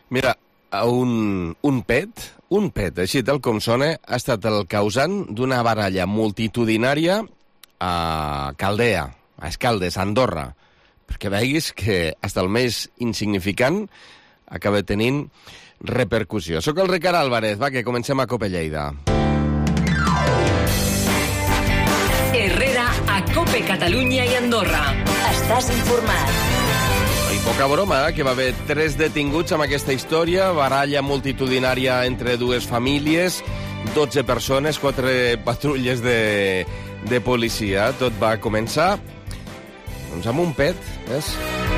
Mira, un pet, així tal com sona, ha estat el causant d'una baralla multitudinària a Caldea, a Escaldes, a Andorra, perquè veguis que fins el més insignificant acaba tenint repercussió. Soc el Ricard Álvarez, va, que comencem a Cope Lleida. Herrera a Cope Catalunya i Andorra. Estàs informat. I poca broma, que va haver 3 detinguts amb aquesta història, baralla multitudinària entre dues famílies, 12 persones, 4 patrulles de policia. Tot va començar doncs amb un pet, ves?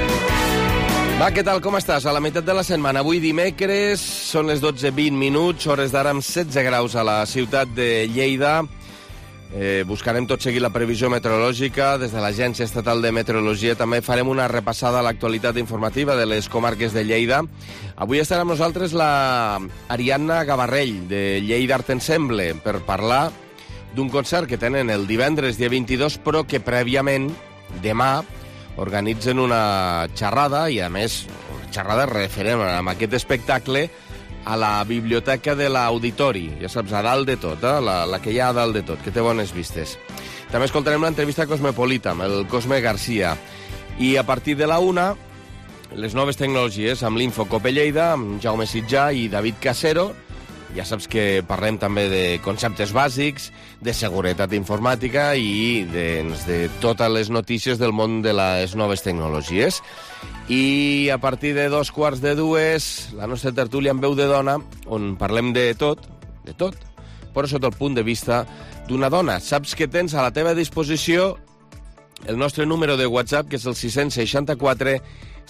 Va, què tal, com estàs? A la meitat de la setmana, avui dimecres, són les 12:20, hores d'ara amb 16 graus a la ciutat de Lleida. Buscarem tot seguir la previsió meteorològica des de l'Agència Estatal de Meteorologia. També farem una repassada a l'actualitat informativa de les comarques de Lleida. Avui estarà amb nosaltres la Ariadna Gavarrell, de Lleida Art Ensemble, per parlar d'un concert que tenen el divendres, dia 22, però que prèviament, demà, organitzen una xerrada, i a més, una xerrada referent a aquest espectacle, a la biblioteca de l'Auditori, ja saps, a dalt de tot, la que hi ha a dalt de tot, que té bones vistes. També escoltarem l'entrevista Cosmopolita amb el Cosme Garcia. I a partir de la 1, les noves tecnologies amb l'Info Cope Lleida, amb Jaume Sitjà i David Casero. Ja saps que parlem també de conceptes bàsics, de seguretat informàtica i de totes les notícies del món de les noves tecnologies. I a partir de 2:45, la nostra tertúlia amb veu de dona, on parlem de tot, però sota el punt de vista d'una dona. Saps que tens a la teva disposició el nostre número de WhatsApp, que és el 664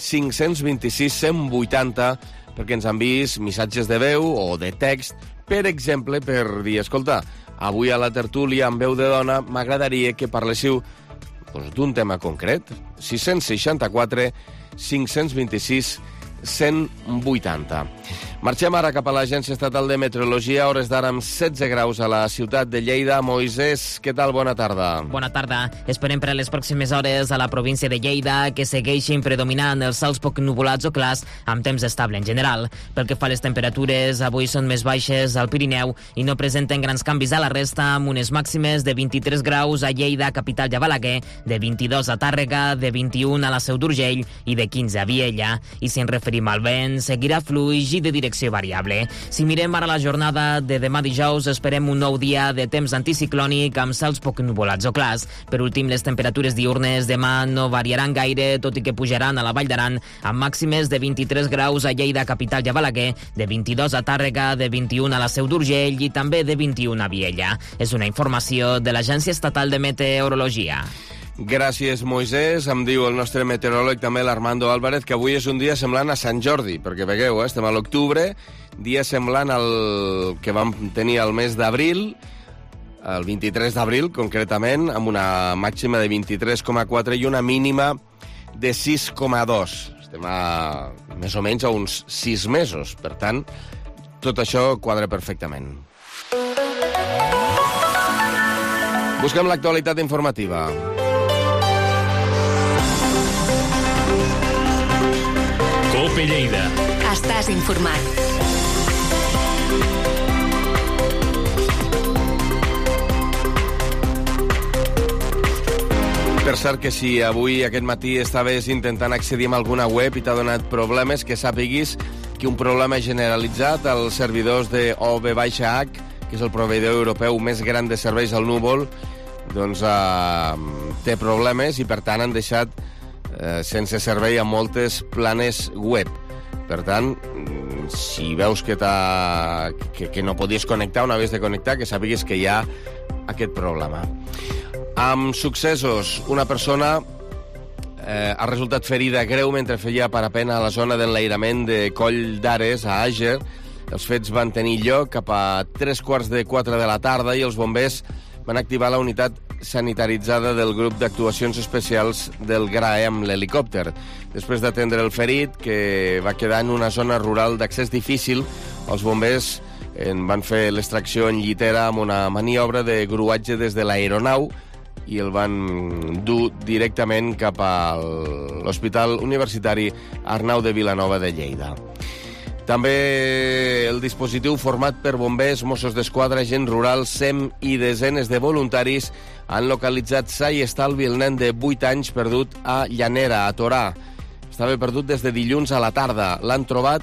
526 180, perquè ens enviïs missatges de veu o de text, per exemple, per dir, escolta, avui a la tertúlia amb veu de dona m'agradaria que parléssiu d'un tema concret. 664 526 180. Marxem ara cap a l'Agència Estatal de Meteorologia, hores d'ara amb 16 graus a la ciutat de Lleida. Moisès, què tal? Bona tarda. Bona tarda. Esperem per a les pròximes hores a la província de Lleida que segueixin predominant els cels poc nuvolats o clars amb temps estable en general. Pel que fa a les temperatures, avui són més baixes al Pirineu i no presenten grans canvis a la resta, amb unes màximes de 23 graus a Lleida, capital i a Balaguer, de 22 a Tàrrega, de 21 a la Seu d'Urgell i de 15 a Viella. I si ens referim al vent, seguirà fluix i de direcció variable. Si mirem ara la jornada de demà dijous, esperem un nou dia de temps anticiclònic amb cels poc nuvolats o clars. Per últim, les temperatures diurnes demà no variaran gaire, tot i que pujaran a la Vall d'Aran amb màximes de 23 graus a Lleida, capital i a Balaguer, de 22 a Tàrrega, de 21 a la Seu d'Urgell i també de 21 a Viella. És una informació de l'Agència Estatal de Meteorologia. Gràcies, Moisès. Em diu el nostre meteoròleg, també l'Armando Álvarez, que avui és un dia semblant a Sant Jordi, perquè vegueu, estem a l'octubre, dia semblant al que vam tenir al mes d'abril, el 23 d'abril, concretament, amb una màxima de 23,4 i una mínima de 6,2. Estem més o menys a uns 6 mesos. Per tant, tot això quadra perfectament. Busquem l'actualitat informativa. Cope Lleida. Estàs informat. Per cert que si avui, aquest matí, estaves intentant accedir a alguna web i t'ha donat problemes, que sàpiguis que un problema generalitzat als servidors de OVH, que és el proveïdor europeu més gran de serveis al núvol, doncs té problemes i, per tant, han deixat sense servei a moltes planes web. Per tant, si veus que no podies connectar, on havies de connectar, que sàpigues que hi ha aquest problema. Amb successos, una persona ha resultat ferida greu mentre feia parapent a la zona d'enlairament de Coll d'Ares, a Àger. Els fets van tenir lloc cap a 3:15 de la tarda i els bombers van activar la unitat sanitaritzada del grup d'actuacions especials del GRAE amb l'helicòpter. Després d'atendre el ferit, que va quedar en una zona rural d'accés difícil, els bombers en van fer l'extracció en llitera amb una maniobra de gruatge des de l'aeronau i el van dur directament cap a l'Hospital Universitari Arnau de Vilanova de Lleida. També el dispositiu format per bombers, Mossos d'Esquadra, agents rurals, SEM i desenes de voluntaris han localitzat sa i estalvi el nen de 8 anys perdut a Llanera, a Torà. Estava perdut des de dilluns a la tarda. L'han trobat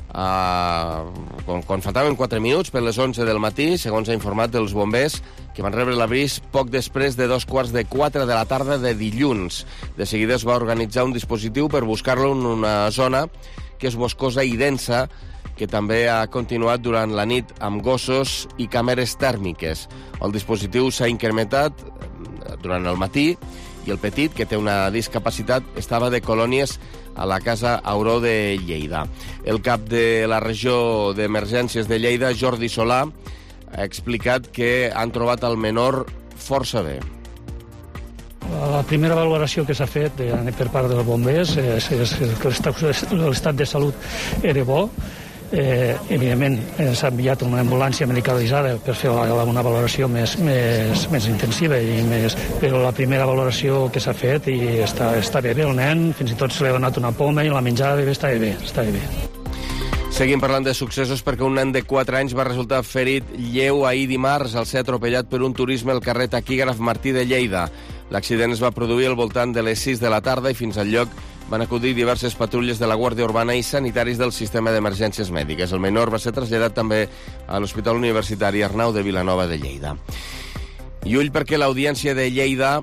quan faltaven 4 minuts per les 11 del matí, segons ha informat els bombers, que van rebre l'avís poc després de 3:15 de la tarda de dilluns. De seguida es va organitzar un dispositiu per buscar-lo en una zona que és boscosa i densa, que també ha continuat durant la nit amb gossos i càmeres tèrmiques. El dispositiu s'ha incrementat durant el matí i el petit, que té una discapacitat, estava de colònies a la Casa Auró de Lleida. El cap de la regió d'emergències de Lleida, Jordi Solà, ha explicat que han trobat el menor força bé. La primera valoració que s'ha fet per part dels bombers és que l'estat de salut era bo. Evidentment, s'ha enviat una ambulància medicalitzada per fer una valoració més intensiva, però la primera valoració que s'ha fet i està bé el nen, fins i tot se li ha donat una poma i la menjada està bé. Seguim parlant de successos perquè un nen de 4 anys va resultar ferit lleu ahir dimarts al ser atropellat per un turisme al carrer Taquígraf Martí de Lleida. L'accident es va produir al voltant de les 6 de la tarda i fins al lloc van acudir diverses patrulles de la Guàrdia Urbana i sanitaris del sistema d'emergències mèdiques. El menor va ser traslladat també a l'Hospital Universitari Arnau de Vilanova de Lleida. I ull perquè l'Audiència de Lleida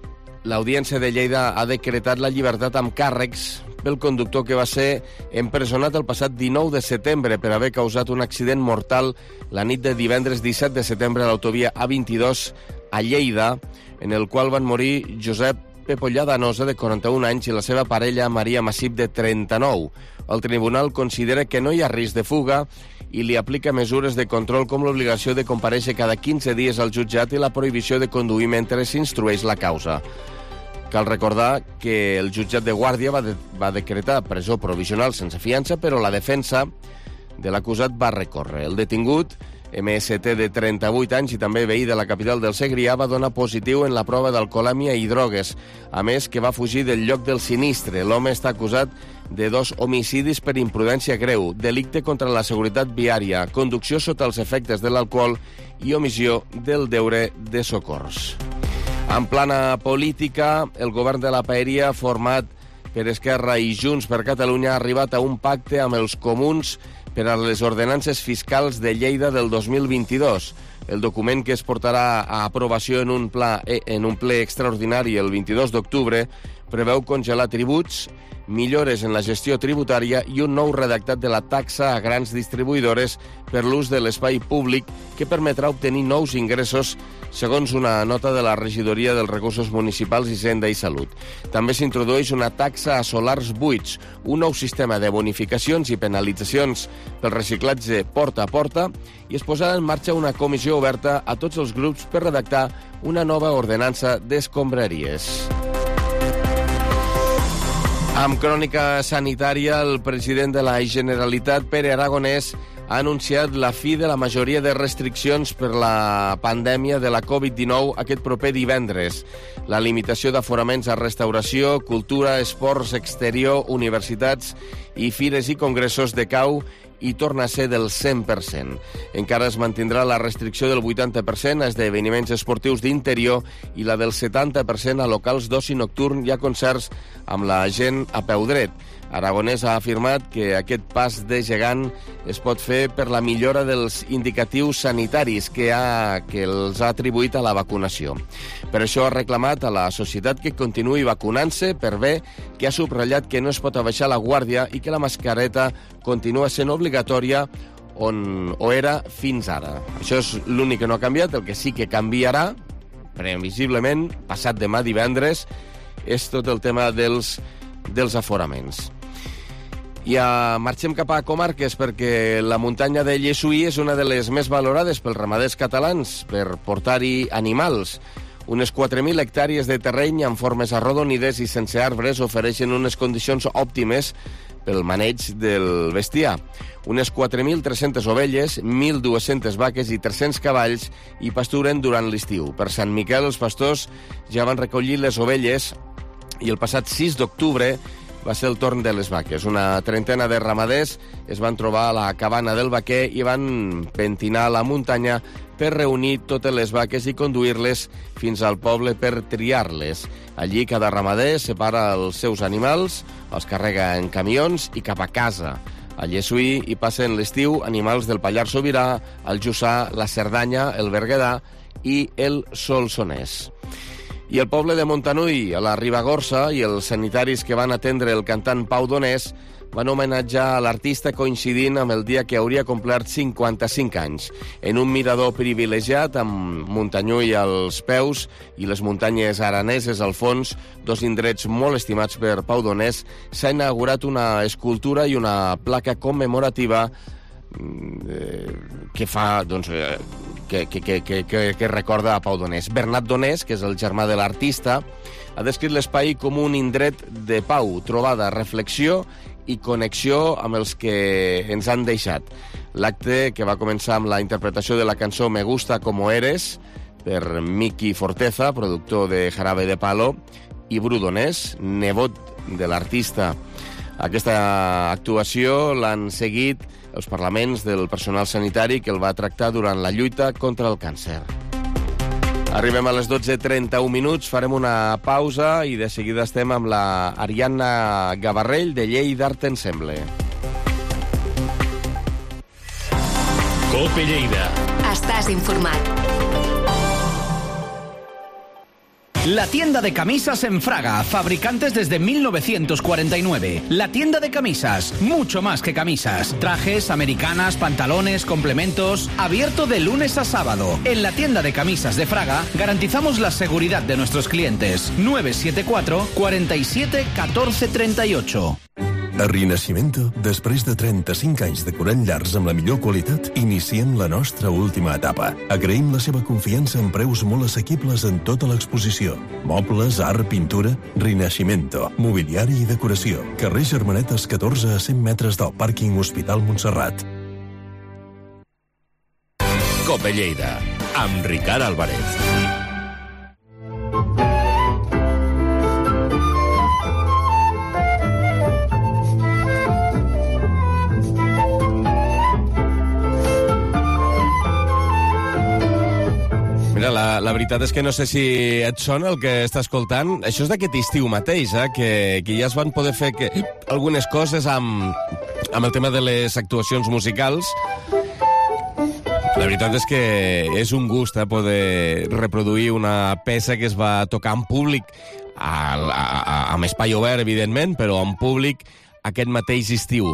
ha decretat la llibertat amb càrrecs pel conductor que va ser empresonat el passat 19 de setembre per haver causat un accident mortal la nit de divendres 17 de setembre a l'autovia A22 a Lleida, en el qual van morir Josep Pepo Lladanosa, de 41 anys, i la seva parella, Maria Massip, de 39. El tribunal considera que no hi ha risc de fuga i li aplica mesures de control com l'obligació de comparèixer cada 15 dies al jutjat i la prohibició de conduir mentre s'instrueix la causa. Cal recordar que el jutjat de Guàrdia va decretar presó provisional sense fiança, però la defensa de l'acusat va recórrer. El detingut, MST, de 38 anys i també veí de la capital del Segrià, va donar positiu en la prova d'alcoholèmia i drogues. A més, que va fugir del lloc del sinistre. L'home està acusat de 2 homicidis per imprudència greu, delicte contra la seguretat viària, conducció sota els efectes de l'alcohol i omissió del deure de socors. En plana política, el govern de la Paeria, format per Esquerra i Junts per Catalunya, ha arribat a un pacte amb els comuns per a les ordenances fiscals de Lleida del 2022. El document, que es portarà a aprovació en un ple extraordinari el 22 d'octubre, preveu congelar tributs, millores en la gestió tributària i un nou redactat de la taxa a grans distribuïdores per l'ús de l'espai públic que permetrà obtenir nous ingressos, segons una nota de la Regidoria dels Recursos Municipals, Hisenda i Salut. També s'introdueix una taxa a solars buits, un nou sistema de bonificacions i penalitzacions pel reciclatge porta a porta, i es posarà en marxa una comissió oberta a tots els grups per redactar una nova ordenança d'escombraries. Amb crònica sanitària, el president de la Generalitat, Pere Aragonès, ha anunciat la fi de la majoria de restriccions per la pandèmia de la Covid-19 aquest proper divendres. La limitació d'aforaments a restauració, cultura, esports exterior, universitats i fires i congressos decau i torna a ser del 100%. Encara es mantindrà la restricció del 80% a esdeveniments esportius d'interior i la del 70% a locals d'oci nocturn i a concerts amb la gent a peu dret. Aragonès ha afirmat que aquest pas de gegant es pot fer per la millora dels indicatius sanitaris que els ha atribuït a la vacunació. Per això ha reclamat a la societat que continuï vacunant-se per bé, que ha subratllat que no es pot abaixar la guàrdia i que la mascareta continua sent obligatòria on ho era fins ara. Això és l'únic que no ha canviat. El que sí que canviarà, previsiblement, passat demà divendres, és tot el tema dels aforaments. I marxem cap a comarques perquè la muntanya de Llessui és una de les més valorades pels ramaders catalans per portar-hi animals. Unes 4.000 hectàrees de terreny amb formes arrodonides i sense arbres ofereixen unes condicions òptimes pel maneig del bestiar. Unes 4.300 ovelles, 1.200 vaques i 300 cavalls hi pasturen durant l'estiu. Per Sant Miquel, els pastors ja van recollir les ovelles i el passat 6 d'octubre va ser el torn de les vaques. Una trentena de ramaders es van trobar a la cabana del vaquer i van pentinar la muntanya per reunir totes les vaques i conduir-les fins al poble per triar-les. Allí cada ramader separa els seus animals, els carrega en camions i cap a casa. A Llessui hi passen l'estiu animals del Pallars Sobirà, el Jussà, la Cerdanya, el Berguedà i el Solsonès. I el poble de Montanui, a la Ribagorça, i els sanitaris que van atendre el cantant Pau Donés van homenatjar l'artista coincidint amb el dia que hauria complert 55 anys. En un mirador privilegiat, amb Montanyui als peus i les muntanyes araneses al fons, dos indrets molt estimats per Pau Donés, s'ha inaugurat una escultura i una placa commemorativa que fa, doncs, que recorda a Pau Donés. Bernat Donés, que és el germà de l'artista, ha descrit l'espai com un indret de pau, trobada, reflexió i connexió amb els que ens han deixat. L'acte, que va començar amb la interpretació de la cançó Me gusta como eres, per Miki Forteza, productor de Jarabe de Palo, i Bru Donés, nebot de l'artista. Aquesta actuació l'han seguit els parlaments del personal sanitari que el va tractar durant la lluita contra el càncer. Arribem a les 12:31, farem una pausa i de seguida estem amb la Ariadna Gavarrell de Llei d'Art Ensemble. Cope Lleida. Estàs informat. La tienda de camisas en Fraga, fabricantes desde 1949. La tienda de camisas, mucho más que camisas. Trajes, americanas, pantalones, complementos. Abierto de lunes a sábado. En la tienda de camisas de Fraga garantizamos la seguridad de nuestros clientes. 974 47 14 38. A Rinascimento, després de 35 anys decorant llars amb la millor qualitat, iniciem la nostra última etapa. Agraïm la seva confiança en preus molt assequibles en tota l'exposició. Mobles, art, pintura... Rinascimento, mobiliari i decoració. Carrer Germanetes 14 a 100 metres del pàrquing Hospital Montserrat. Cope Lleida, amb Ricard Álvarez. Mira, la veritat és que no sé si et sona el que està escoltant. Això és d'aquest estiu mateix, que ja es van poder fer algunes coses amb el tema de les actuacions musicals. La veritat és que és un gust poder reproduir una peça que es va tocar en públic, amb espai obert, evidentment, però en públic aquest mateix estiu.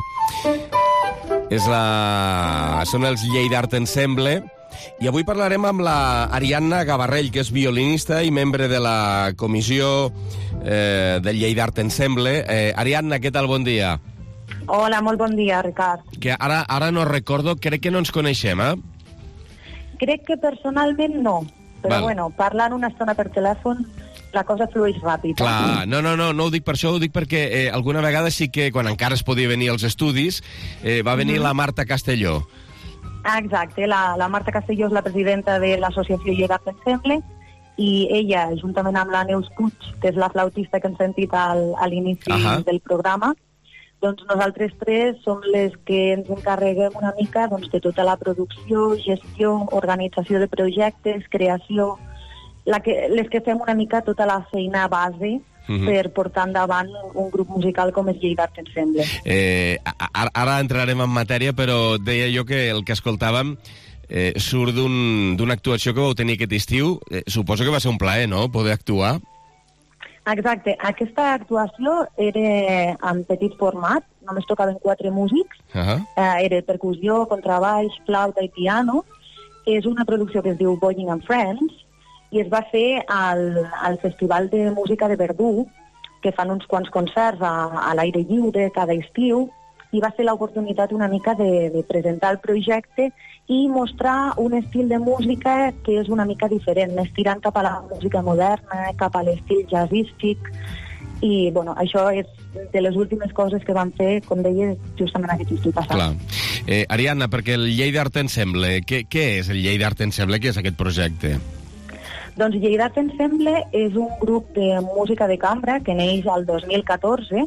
Són els Llei d'Art Ensemble, i avui parlarem amb la Ariadna Gavarrell, que és violinista i membre de la comissió del Llei d'Art Ensemble. Ariadna, què tal? Bon dia. Hola, molt bon dia, Ricard. Que ara no recordo, crec que no ens coneixem, Crec que personalment no, però bueno, parlant una estona per telèfon la cosa flueix ràpid. Clar, no ho dic per això, ho dic perquè alguna vegada sí que, quan encara es podia venir als estudis, va venir la Marta Castelló. Exacte, la Marta Castelló és la presidenta de l'associació Llei d'Art Ensemble i ella, juntament amb la Neus Puig, que és la flautista que hem sentit a l'inici del programa, doncs nosaltres tres som les que ens encarreguem una mica de tota la producció, gestió, organització de projectes, creació, les que fem una mica tota la feina base per portar endavant un grup musical com és Llei d'Art Ensemble. Ara entrarem en matèria, però deia jo que el que escoltàvem surt d'una actuació que vau tenir aquest estiu. Suposo que va ser un plaer, no?, poder actuar. Exacte. Aquesta actuació era en petit format, només tocaven 4 músics. Era percussió, contrabaix, flauta i piano. És una producció que es diu Boying and Friends, i es va fer al Festival de Música de Verdú, que fan uns quants concerts a l'aire lliure cada estiu, i va ser l'oportunitat una mica de presentar el projecte i mostrar un estil de música que és una mica diferent, més tirant cap a la música moderna, cap a l'estil jazzístic, i bueno, això és de les últimes coses que vam fer, com deia, justament aquest estiu passat. Clar. Ariadna, perquè el Llei d'Art Ensemble, què és el Llei d'Art Ensemble? Què és aquest projecte? Doncs Lleida Ensemble és un grup de música de cambra que neix al 2014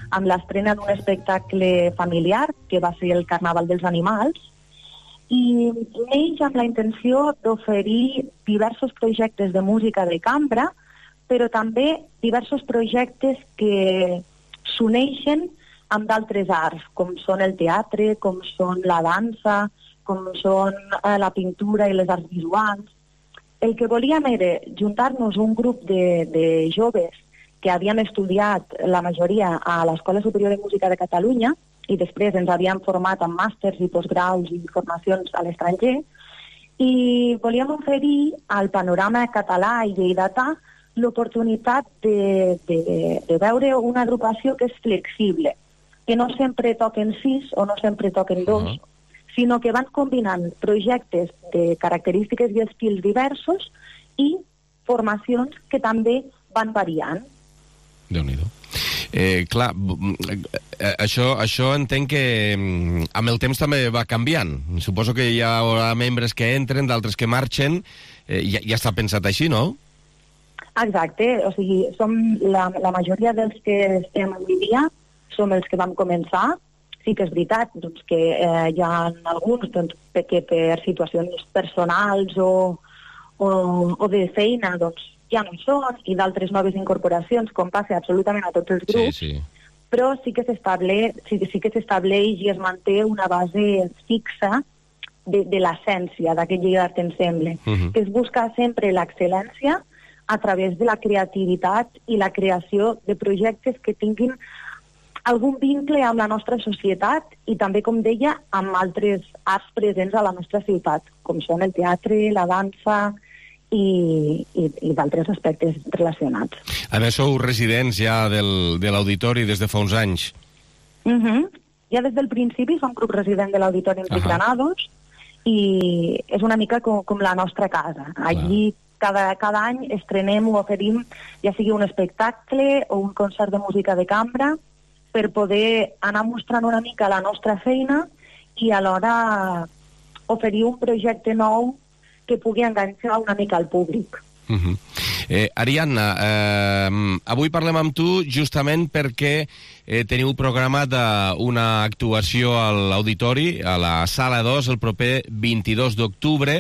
amb l'estrena d'un espectacle familiar, que va ser el Carnaval dels Animals, i neix amb la intenció d'oferir diversos projectes de música de cambra, però també diversos projectes que s'uneixen amb d'altres arts, com són el teatre, com són la dansa, com són la pintura i les arts visuals. El que volíem era juntar-nos un grup de joves que havíem estudiat, la majoria, a l'Escola Superior de Música de Catalunya, i després ens havíem format en màsters i postgraus i formacions a l'estranger, i volíem oferir al panorama català i lleidatà l'oportunitat de veure una agrupació que és flexible, que no sempre toquen 6 o no sempre toquen 2, sinó que van combinant projectes de característiques i estils diversos i formacions que també van variant. Déu-n'hi-do. Clar, això entenc que amb el temps també va canviant. Suposo que hi haurà membres que entren, d'altres que marxen. Ja està pensat així, no? Exacte. O sigui, som la majoria dels que estem avui dia som els que vam començar. Sí que és veritat doncs, que hi ha alguns doncs, que per situacions personals o de feina doncs, ja no hi són, i d'altres noves incorporacions, com passa absolutament a tots els grups, sí. Però sí que s'estableix i es manté una base fixa de l'essència d'aquest Lleida Art Ensemble, que es busca sempre l'excel·lència a través de la creativitat i la creació de projectes que tinguin algun vincle amb la nostra societat i també, com deia, amb altres arts presents a la nostra ciutat, com són el teatre, la dansa i d'altres aspectes relacionats. A més, sou residents ja de l'auditori des de fa uns anys. Ja des del principi som grup resident de l'auditori Enric Granados i és una mica com la nostra casa. Allí cada any estrenem o oferim ja sigui un espectacle o un concert de música de cambra per poder anar mostrant una mica la nostra feina i alhora oferir un projecte nou que pugui enganxar una mica al públic. Ariadna, avui parlem amb tu justament perquè teniu programat una actuació a l'auditori, a la Sala 2, el proper 22 d'octubre,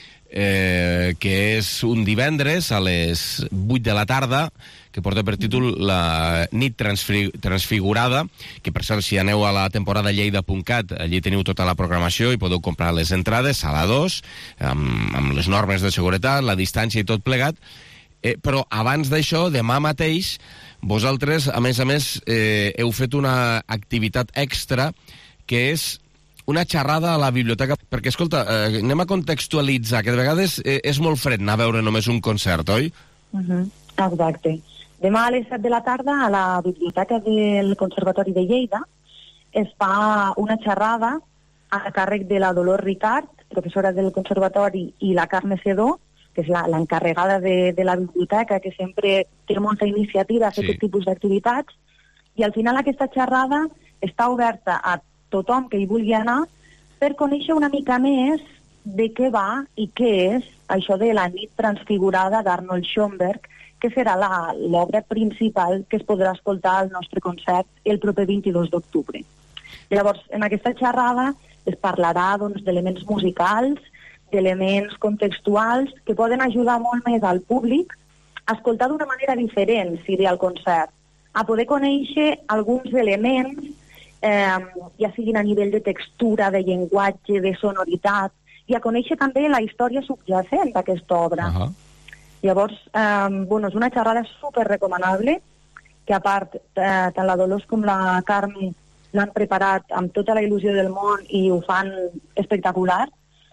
que és un divendres a les 8 de la tarda, que porta per títol La nit transfigurada, que per cert, si aneu a la temporada lleida.cat, allí teniu tota la programació i podeu comprar les entrades, Sala 2, amb les normes de seguretat, la distància i tot plegat. Però abans d'això, demà mateix, vosaltres, a més, heu fet una activitat extra, que és una xerrada a la biblioteca, perquè, escolta, anem a contextualitzar, que de vegades és molt fred anar a veure només un concert, oi? Exacte. Demà a les 7 de la tarda a la biblioteca del Conservatori de Lleida es fa una xerrada a càrrec de la Dolors Ricard, professora del Conservatori, i la Carme Sedó, que és l'encarregada de la biblioteca, que sempre té molta iniciativa a fer aquest tipus d'activitats, i al final aquesta xerrada està oberta a tothom que hi vulgui anar per conèixer una mica més de què va i què és això de La nit transfigurada d'Arnold Schoenberg, que serà l'obra principal que es podrà escoltar al nostre concert el proper 22 d'octubre. Llavors, en aquesta xerrada es parlarà d'elements musicals, d'elements contextuals que poden ajudar molt més al públic a escoltar d'una manera diferent, si ve al concert, a poder conèixer alguns elements, ja siguin a nivell de textura, de llenguatge, de sonoritat, i a conèixer també la història subjacent d'aquesta obra. Llavors, és una xerrada super recomanable, que a part, tant la Dolors com la Carme l'han preparat amb tota la il·lusió del món i ho fan espectacular,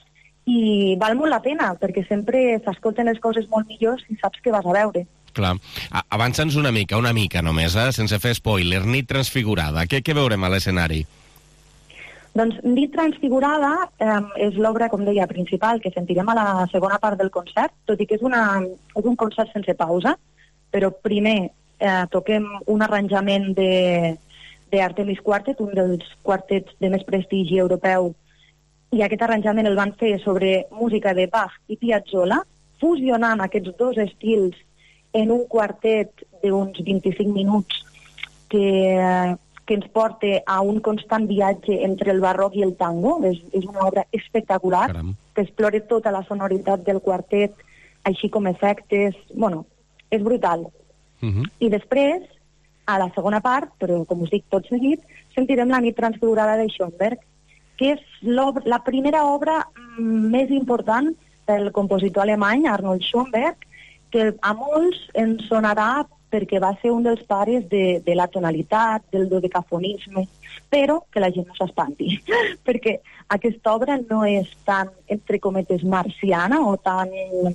i val molt la pena, perquè sempre s'escolten les coses molt millors si saps què vas a veure. Clar. Avança'ns una mica només, sense fer spoiler. Nit transfigurada. Què veurem a l'escenari? Doncs Nit transfigurada és l'obra, com deia, principal que sentirem a la segona part del concert, tot i que és un concert sense pausa, però primer toquem un arranjament d'Artemis Quartet, un dels quartets de més prestigi europeu, i aquest arranjament el van fer sobre música de Bach i Piazzolla, fusionant aquests dos estils en un quartet d'uns 25 minuts que ens porta a un constant viatge entre el barroc i el tango. És una obra espectacular. Caram. Que explora tota la sonoritat del quartet, així com efectes. Bueno, és brutal. I després, a la segona part, però com us dic tot seguit, sentirem La nit transfigurada de Schoenberg, que és la primera obra més important del compositor alemany Arnold Schoenberg, que a molts ens sonarà perquè va ser un dels pares de la tonalitat, del dodecafonisme, però que la gent no s'espanti, perquè aquesta obra no és tan, entre cometes, marciana o tan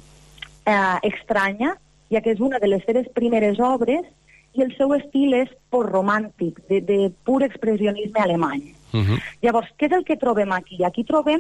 estranya, ja que és una de les seves primeres obres i el seu estil és postromàntic, de pur expressionisme alemany. Llavors, què és el que trobem aquí? Aquí trobem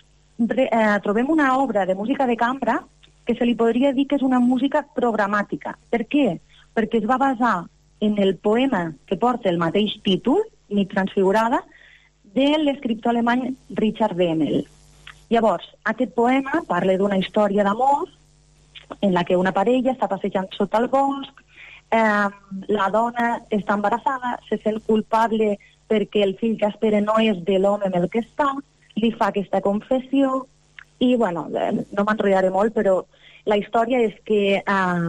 una obra de música de cambra que se li podria dir que és una música programàtica. Per què? Perquè es va basar en el poema que porta el mateix títol, Nit transfigurada, de l'escriptor alemany Richard Wemmel. Llavors, aquest poema parla d'una història d'amor en la que una parella està passejant sota el bosc, la dona està embarassada, se sent culpable perquè el fill que espera no és de l'home amb el que està, li fa aquesta confessió i, bueno, no m'enrotllaré molt, però la història és que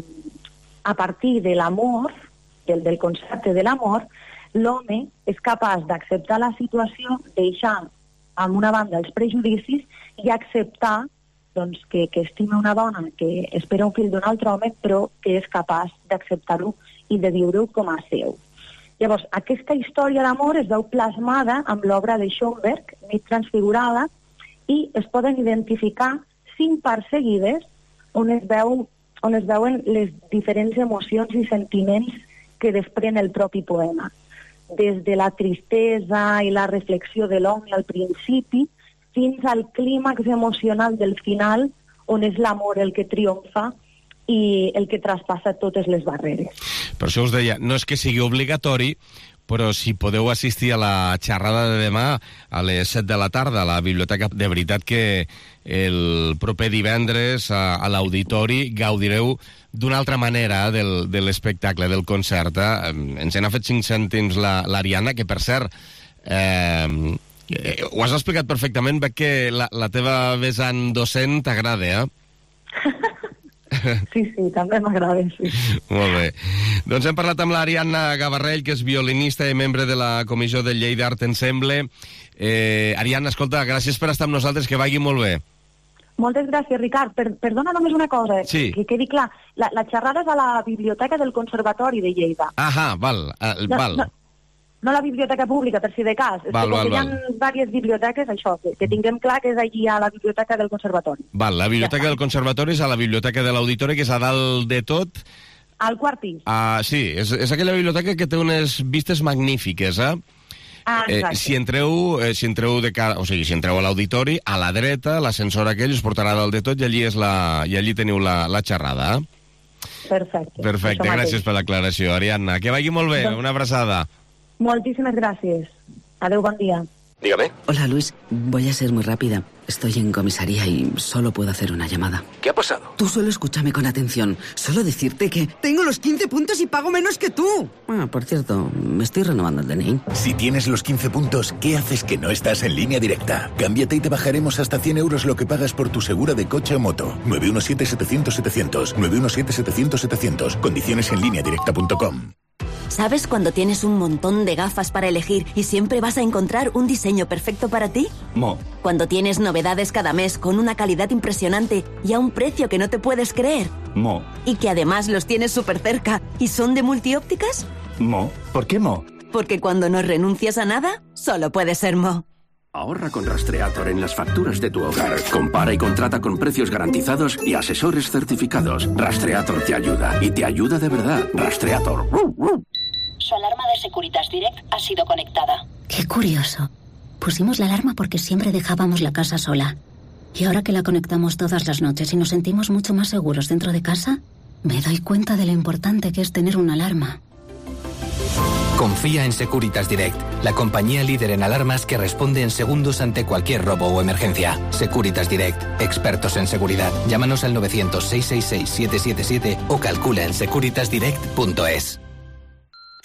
a partir de l'amor, del concepte de l'amor, l'home és capaç d'acceptar la situació, deixar amb una banda els prejudicis i acceptar doncs, que estima una dona que espera un fill d'un altre home, però que és capaç d'acceptar-ho i de viure-ho com a seu. Llavors, aquesta història d'amor es veu plasmada amb l'obra de Schoenberg, Nit transfigurada, i es poden identificar 5 parts seguides on es veuen les diferents emocions i sentiments que desprèn el propi poema. Des de la tristesa i la reflexió de l'home al principi fins al clímax emocional del final, on és l'amor el que triomfa i el que traspassa totes les barreres. Per això us deia, no és que sigui obligatori, però si podeu assistir a la xerrada de demà a les 7 de la tarda a la biblioteca, de veritat que el proper divendres a l'auditori gaudireu d'una altra manera de l'espectacle, del concert. Ens n'ha fet 5 cèntims l'Ariadna, que per cert, ho has explicat perfectament, veig que la teva vessant docent t'agrada, Sí, també m'agrada, sí. Molt bé. Doncs hem parlat amb l'Ariadna Gavarrell, que és violinista i membre de la comissió del Lleida Art Ensemble. Ariadna, escolta, gràcies per estar amb nosaltres, que vagi molt bé. Moltes gràcies, Ricard. Perdona només una cosa, sí. Que quedi clar. La xerrada és a la biblioteca del Conservatori de Lleida. Ahà, val. No la biblioteca pública, per si de cas. Hi ha diverses biblioteques, això, que tinguem clar que és allí a la biblioteca del Conservatori. Val, la biblioteca del Conservatori és a la biblioteca de l'Auditori, que és a dalt de tot. Al quart pis. Sí, és aquella biblioteca que té unes vistes magnífiques, si entreu de cara, o sigui, si entreu a l'auditori, a la dreta, l'ascensor aquell us portarà dalt de tot i allí teniu la xerrada. Perfecte, gràcies per l'aclaració, Ariadna. Que vagi molt bé, una abraçada. Muchísimas gracias. Adeu, buen día. Dígame. Hola, Luis. Voy a ser muy rápida. Estoy en comisaría y solo puedo hacer una llamada. ¿Qué ha pasado? Tú solo escúchame con atención. Solo decirte que tengo los 15 puntos y pago menos que tú. Por cierto, me estoy renovando el DNI. Si tienes los 15 puntos, ¿qué haces que no estás en Línea Directa? Cámbiate y te bajaremos hasta 100 euros lo que pagas por tu segura de coche o moto. 917-700-700. 917-700-700. Condiciones en lineadirecta.com. ¿Sabes cuando tienes un montón de gafas para elegir y siempre vas a encontrar un diseño perfecto para ti? Mo. Cuando tienes novedades cada mes con una calidad impresionante y a un precio que no te puedes creer. Mo. Y que además los tienes súper cerca y son de multiópticas. Mo. ¿Por qué Mo? Porque cuando no renuncias a nada, solo puede ser Mo. Ahorra con Rastreator en las facturas de tu hogar. Compara y contrata con precios garantizados y asesores certificados. Rastreator te ayuda, y te ayuda de verdad. Rastreator. Su alarma de Securitas Direct ha sido conectada. Qué curioso. Pusimos la alarma porque siempre dejábamos la casa sola. Y ahora que la conectamos todas las noches y nos sentimos mucho más seguros dentro de casa, me doy cuenta de lo importante que es tener una alarma. Confía en Securitas Direct, la compañía líder en alarmas que responde en segundos ante cualquier robo o emergencia. Securitas Direct, expertos en seguridad. Llámanos al 900-666-777 o calcula en securitasdirect.es.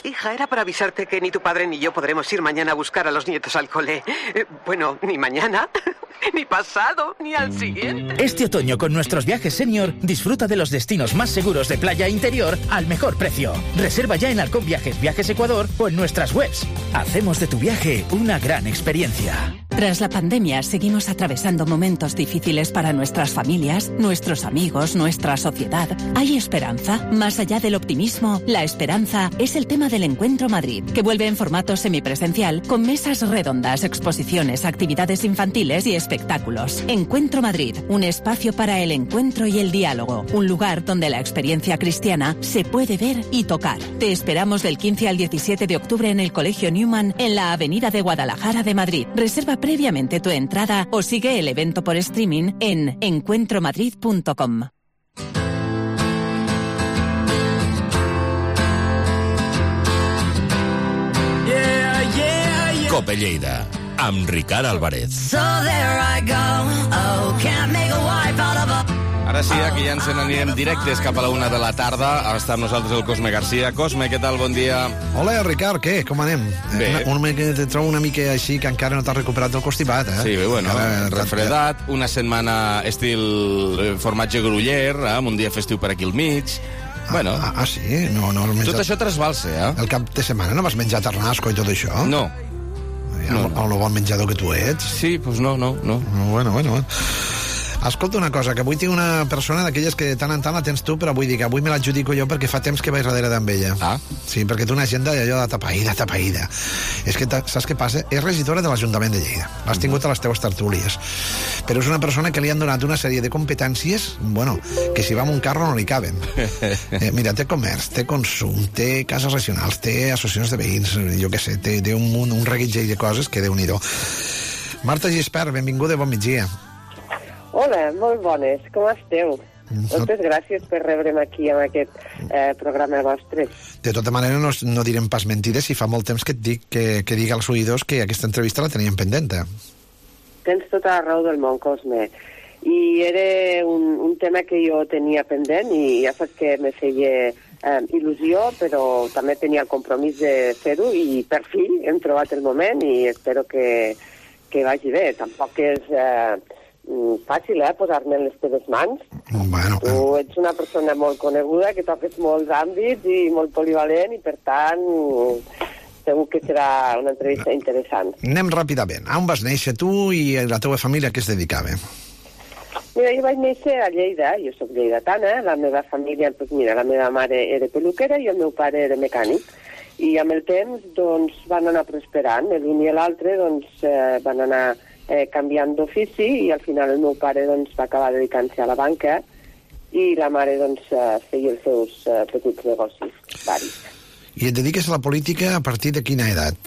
Hija, era para avisarte que ni tu padre ni yo podremos ir mañana a buscar a los nietos al cole. Bueno, ni mañana, ni pasado, ni al siguiente. Este otoño con nuestros viajes senior, disfruta de los destinos más seguros de playa interior al mejor precio. Reserva ya en Halcón Viajes, Viajes Ecuador o en nuestras webs. Hacemos de tu viaje una gran experiencia. Tras la pandemia, seguimos atravesando momentos difíciles para nuestras familias, nuestros amigos, nuestra sociedad. ¿Hay esperanza? Más allá del optimismo, la esperanza es el tema del Encuentro Madrid, que vuelve en formato semipresencial con mesas redondas, exposiciones, actividades infantiles y espectáculos. Encuentro Madrid, un espacio para el encuentro y el diálogo, un lugar donde la experiencia cristiana se puede ver y tocar. Te esperamos del 15 al 17 de octubre en el Colegio Newman, en la Avenida de Guadalajara de Madrid. Reserva previamente tu entrada o sigue el evento por streaming en encuentromadrid.com. Cope Lleida, amb Ricard Álvarez. Ara sí, aquí ja ens n'anirem directes cap a la 1 de la tarda. Està amb nosaltres el Cosme Garcia. Cosme, què tal? Bon dia. Hola, Ricard, què? Com anem? Bé. Te trobo una mica així que encara no t'has recuperat del constipat, eh? Sí, bé, bueno, refredat, una setmana estil formatge gruller, amb un dia festiu per aquí al mig. Bueno. Sí? No has menjat... Tot això trasbalsa, eh? El cap de setmana no vas menjar ternasco i tot això? No. El bon menjador que tu ets? Sí, doncs no. Bueno. Escolta una cosa, que avui tinc una persona d'aquelles que de tant en tant la tens tu, però vull dir que avui me l'adjudico jo perquè fa temps que vaig darrere d'amb ella. Sí, perquè té una agenda allò de tapaïda. És que saps què passa? És regidora de l'Ajuntament de Lleida. L'has tingut a les teves tertúlies. Però és una persona que li han donat una sèrie de competències, bueno, que si va amb un carro no li caben. Mira, té comerç, té consum, té cases regionals, té associacions de veïns, jo què sé, té un reguitzell de coses que Déu-n'hi-do. Marta Gispert, benvinguda i bon migdia. Hola, molt bones, com esteu? Moltes gràcies per rebre'm aquí en aquest programa vostre. De tota manera, no direm pas mentides si fa molt temps que et dic que diga als oïdors que aquesta entrevista la teníem pendenta. Tens tota la raó del món, Cosme. I era un tema que jo tenia pendent i ja saps que me feia il·lusió, però també tenia el compromís de fer-ho i per fi hem trobat el moment i espero que vagi bé. Tampoc és... fàcil, posar-me en les teves mans. Bueno, tu ets una persona molt coneguda, que toques molts àmbits i molt polivalent i, per tant, segur que serà una entrevista interessant. Anem ràpidament. On vas néixer tu i la teva família a què es dedicava? Mira, jo vaig néixer a Lleida, jo soc lleidatana, la meva família, doncs mira, la meva mare era peluquera i el meu pare era mecànic. I amb el temps, doncs, van anar prosperant. L'un i l'altre, doncs, van anar canviant d'ofici i al final el meu pare doncs, va acabar dedicant-se a la banca i la mare doncs, feia els seus petits negocis varis. I et dediques a la política a partir de quina edat?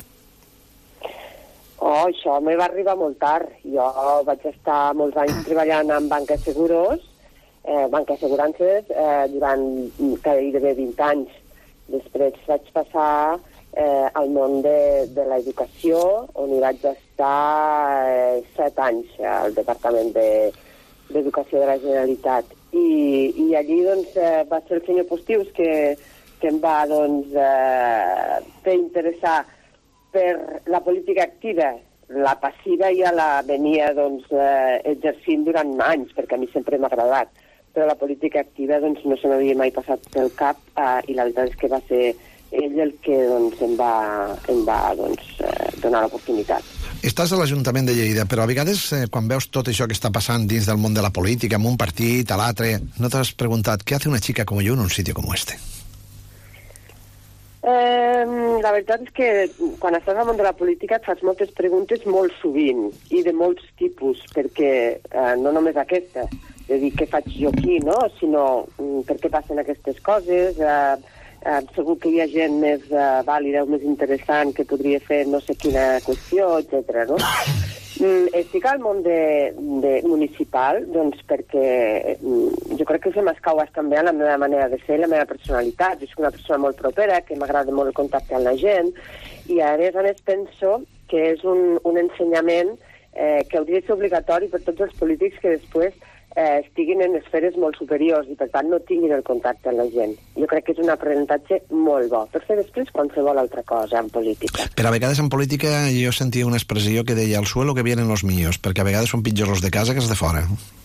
Això me va arribar molt tard. Jo vaig estar molts anys treballant en banca assegurances durant gairebé 20 anys. Després vaig passar al món de l'educació, on hi vaig estar 7 anys al Departament d'Educació de la Generalitat. I allí doncs, va ser el senyor Postius que em va doncs, fer interessar per la política activa. La passiva ja la venia doncs, exercint durant anys, perquè a mi sempre m'ha agradat. Però la política activa doncs, no se m'havia mai passat pel cap i la veritat és que va ser ell el que doncs, em va donar l'oportunitat. Estàs a l'Ajuntament de Lleida, però a vegades quan veus tot això que està passant dins del món de la política, en un partit, a l'altre, no t'has preguntat què hace una chica como yo en un sitio como este? La veritat és que quan estàs al món de la política et fas moltes preguntes molt sovint i de molts tipus, perquè no només aquesta, de dir què faig jo aquí, no? Sinó per què passen aquestes coses, segur que hi ha gent més vàlida o més interessant que podria fer no sé quina qüestió, etc. No? Estic al món municipal doncs perquè jo crec que se m'escau bastant bé la meva manera de ser, la meva personalitat. Jo soc una persona molt propera, que m'agrada molt el contacte amb la gent, i a més penso que és un ensenyament que hauria de ser obligatori per tots els polítics que després estiguin en esferes molt superiors i, per tant, no tinguin el contacte amb la gent. Jo crec que és un aprenentatge molt bo per fer després qualsevol altra cosa en política. Però a vegades en política jo sentia una expressió que deia al suelo que vienen los míos, perquè a vegades són pitjors els de casa que els de fora.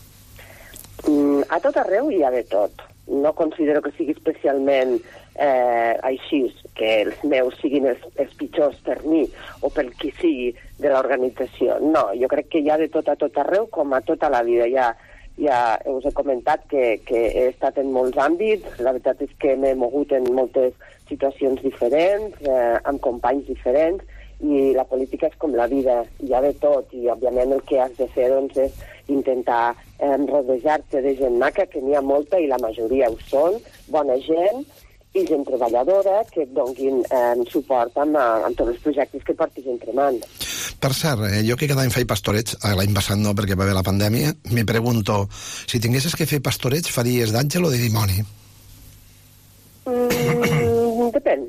A tot arreu hi ha de tot. No considero que sigui especialment així, que els meus siguin els pitjors per mi o pel qui sigui de l'organització. No, jo crec que hi ha de tot a tot arreu, com a tota la vida. Ja us he comentat que he estat en molts àmbits, la veritat és que m'he mogut en moltes situacions diferents, amb companys diferents, i la política és com la vida, hi ha de tot, i òbviament el que has de fer doncs, és intentar rodejar-te de gent maca, que n'hi ha molta i la majoria ho són, bona gent i gent treballadora que et donguin suport amb tots els projectes que portis entre mans. Per cert, jo que cada any faig pastoreig, l'any passat no perquè va haver la pandèmia, me pregunto, si tinguessis que fer pastoreig, faries d'àngel o de dimoni? Depèn.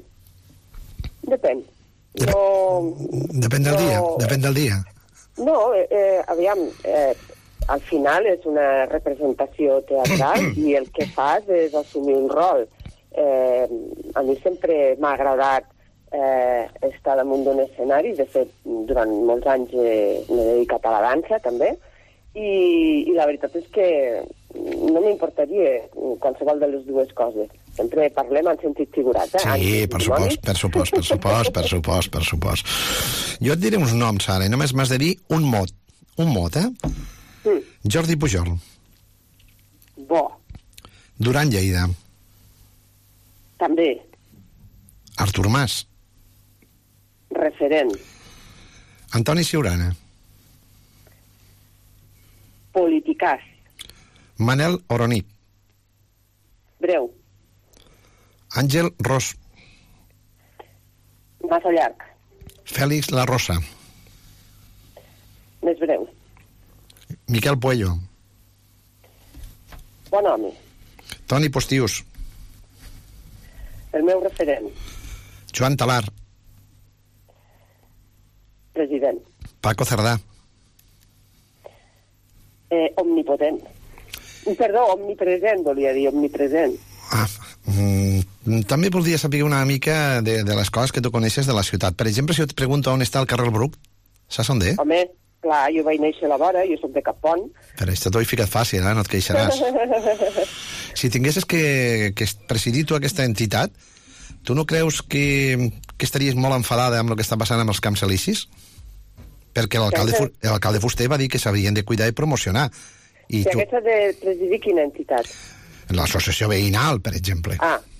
Depèn del dia. No, aviam, al final és una representació teatral i el que fas és assumir un rol. A mi sempre m'ha agradat estar damunt d'un escenari. De fet, durant molts anys m'he dedicat a la dansa, també, i la veritat és que no m'importaria qualsevol de les dues coses. Sempre parlem en sentit figurat. Sí, per supost. Jo et diré uns noms, ara, i només m'has de dir un mot, Jordi Pujol. Bo. Duran Lleida. També. Artur Mas. Referent. Antoni Siurana. Politicàs. Manel Oronit. Breu. Àngel Ros. Massa llarg. Fèlix La Rosa. Més breu. Miquel Puello. Bon home. Toni Postius. El meu referent. Joan Talar. President. Paco Cerdà. Omnipotent. Perdó, omnipresent, volia dir, omnipresent. També voldria saber una mica de les coses que tu coneixes de la ciutat. Per exemple, si jo et pregunto on està el carrer Bruc, saps on és? Home, clar, jo vaig néixer a la vora, jo soc de Capont. Per això t'ho he ficat fàcil, no et queixaràs. Si tinguessis que presidir tu aquesta entitat, tu no creus que estaries molt enfadada amb el que està passant amb els camps elisis? Perquè l'alcalde Fuster va dir que s'haurien de cuidar i promocionar. I tu... aquesta de presidir quina entitat? L'associació veïnal, per exemple.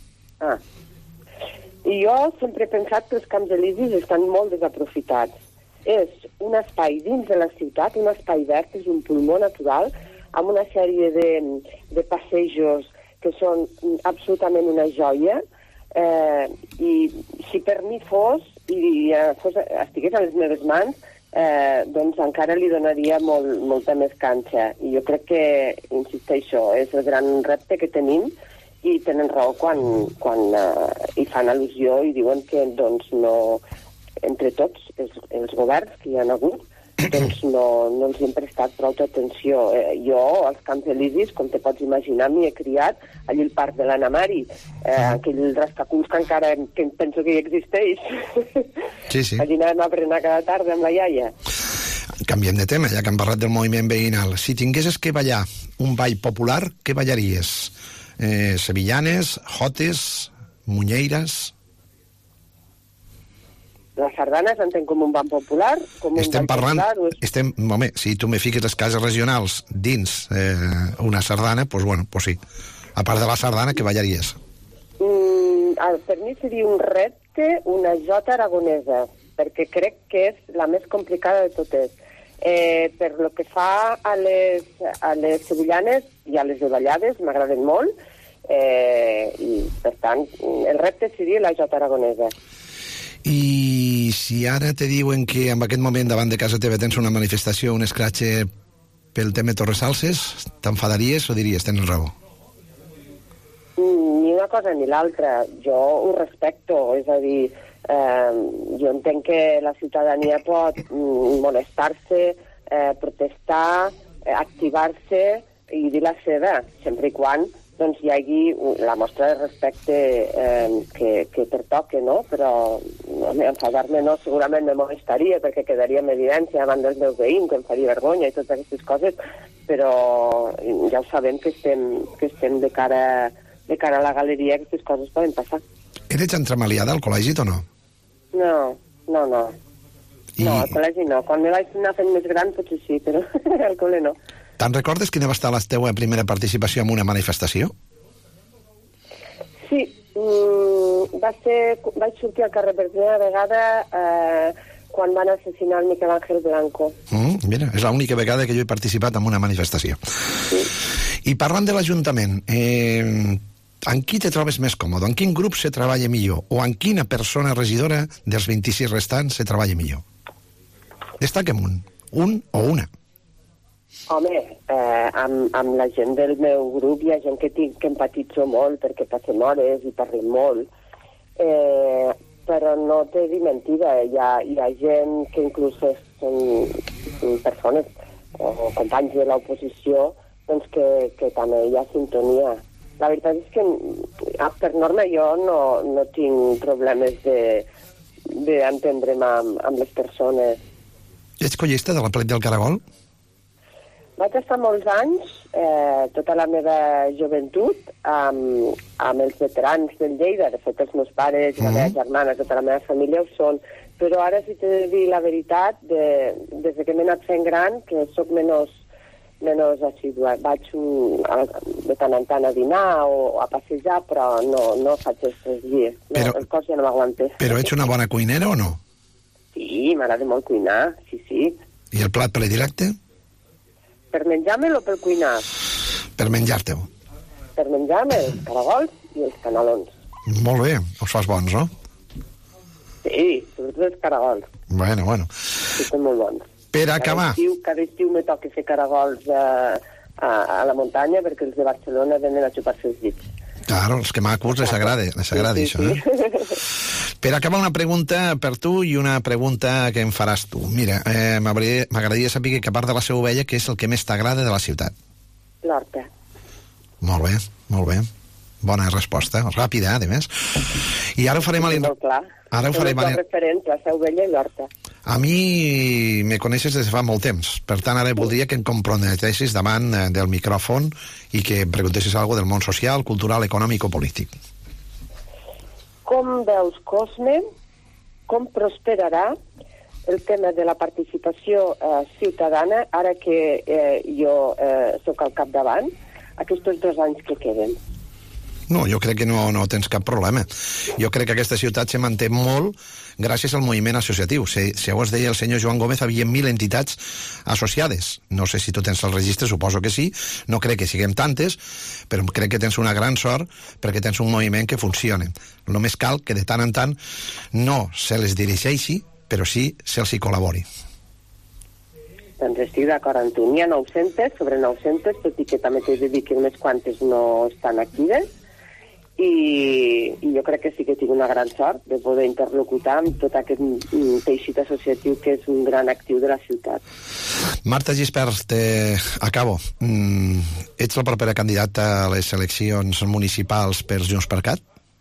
I jo sempre he pensat que els camps elisis estan molt desaprofitats. És un espai dins de la ciutat, un espai verd, és un pulmó natural, amb una sèrie de passejos que són absolutament una joia, i si per mi fos, i estigués a les meves mans, doncs encara li donaria molta més canxa. I jo crec que, insisteixo, és el gran repte que tenim, i tenen raó quan hi fan al·lusió i diuen que doncs no, entre tots els governs que hi ha hagut, doncs no els hem prestat prou atenció. Jo, als Camps Elisis, com te pots imaginar, m'hi he criat allà al Parc de l'Anna Mari, aquell rascaculs que encara penso que hi existeix. Sí. Allà anàvem a berenar cada tarda amb la iaia. Canviem de tema, ja que hem parlat del moviment veïnal. Si tinguessis que ballar un ball popular, què ballaries? Sevillanes, jotes, munyeires... Les sardanes entenc com un ball popular? Home, si tu me fiques les cases regionals dins una sardana, doncs sí. A part de la sardana, què ballaries? Per mi seria un repte una jota aragonesa, perquè crec que és la més complicada de totes. Per lo que fa a les sevillanes i a les de ballades, m'agraden molt, i per tant, el repte seria la jota aragonesa. I si ara te diuen que en aquest moment davant de casa teva tens una manifestació, un escratxe pel tema de Torres Salses, t'enfadaries o diries tens raó? Ni una cosa ni l'altra. Jo ho respecto, és a dir, jo entenc que la ciutadania pot molestar-se, protestar, activar-se i dir la seva, sempre i quan doncs hi hagi la mostra de respecte que pertoque, no? Però enfadar-me no, segurament me molestaria perquè quedaria en evidència davant dels meus veïns, que em faria vergonya i totes aquestes coses, però ja ho sabem que estem de cara a la galeria, aquestes coses poden passar. Eres entremaliada al col·legi o no? No. No, al col·legi no. Quan me vaig anar fent més gran potser sí, però al col·le no. Te'n recordes quina va estar la teva primera participació en una manifestació? Sí, vaig sortir al carrer per primera vegada quan van assassinar el Miquel Ángel Blanco. Mira, és l'única vegada que jo he participat en una manifestació. Sí. I parlant de l'Ajuntament, en qui te trobes més còmode? En quin grup se treballa millor? O en quina persona regidora dels 26 restants se treballa millor? Destaquem un o una. Home, amb la gent del meu grup hi ha gent que empatitzo molt perquè passem hores i parlem molt, però no t'he dit mentida, hi ha gent que inclús són persones o companys de l'oposició doncs que també hi ha sintonia. La veritat és que per norma jo no tinc problemes d'entendre'm amb les persones. Ets collista de la Plet del Caragol? Vaig estar molts anys, tota la meva joventut, amb els veterans del Lleida. De fet, els meus pares, la meva germana, tota la meva família ho són. Però ara, si t'he de dir la veritat, des que m'he anat fent gran, que sóc menys assidua. Vaig de tant en tant a dinar o a passejar, però no faig els 3 dies. El cos ja no m'aguanta. Però ets una bona cuinera o no? Sí, m'agrada molt cuinar, sí. I el plat predilecte? Per menjar-me'l o per cuinar? Per menjar-te'l. Per menjar-me els caragols i els canelons. Molt bé, els fas bons, no? Sí, sobretot els caragols. Bueno. Sí, són molt bons. Per acabar. Cada estiu me toca fer caragols a la muntanya perquè els de Barcelona venen a xupar-se els dits. Claro, els que macos les agrada això, Per acabar, una pregunta per tu i una pregunta que em faràs tu. Mira, m'agradaria saber que a part de la seva ovella, què és el que més t'agrada de la ciutat? L'horta. Molt bé. Bona resposta, ràpida, a més. I ara ho farem... Molt clar. Ara ho farem... Són referents, la seva ovella i l'horta. A mi me coneixes des de fa molt temps. Per tant, ara voldria que em comprometessis davant del micròfon i que em preguntessis alguna del món social, cultural, econòmic o polític. Com veus, Cosme, com prosperarà el tema de la participació ciutadana ara que jo sóc al capdavant, aquests 2 anys que queden? No, jo crec que no tens cap problema. Jo crec que aquesta ciutat se manté molt gràcies al moviment associatiu. Segons deia el senyor Joan Gómez, hi havia 1.000 entitats associades. No sé si tu tens el registre, suposo que sí. No crec que siguem tantes, però crec que tens una gran sort perquè tens un moviment que funciona. Només cal que de tant en tant no se les dirigeixi, però sí se'ls hi col·labori. Doncs estic d'acord amb tu. N'hi ha 900, sobre 900, tot i que també t'he de dir que unes quantes no estan actives. I jo crec que sí que tinc una gran sort de poder interlocutar amb tot aquest teixit associatiu que és un gran actiu de la ciutat. Marta Gispert, acabo. Ets la propera candidata a les eleccions municipals per JxCat?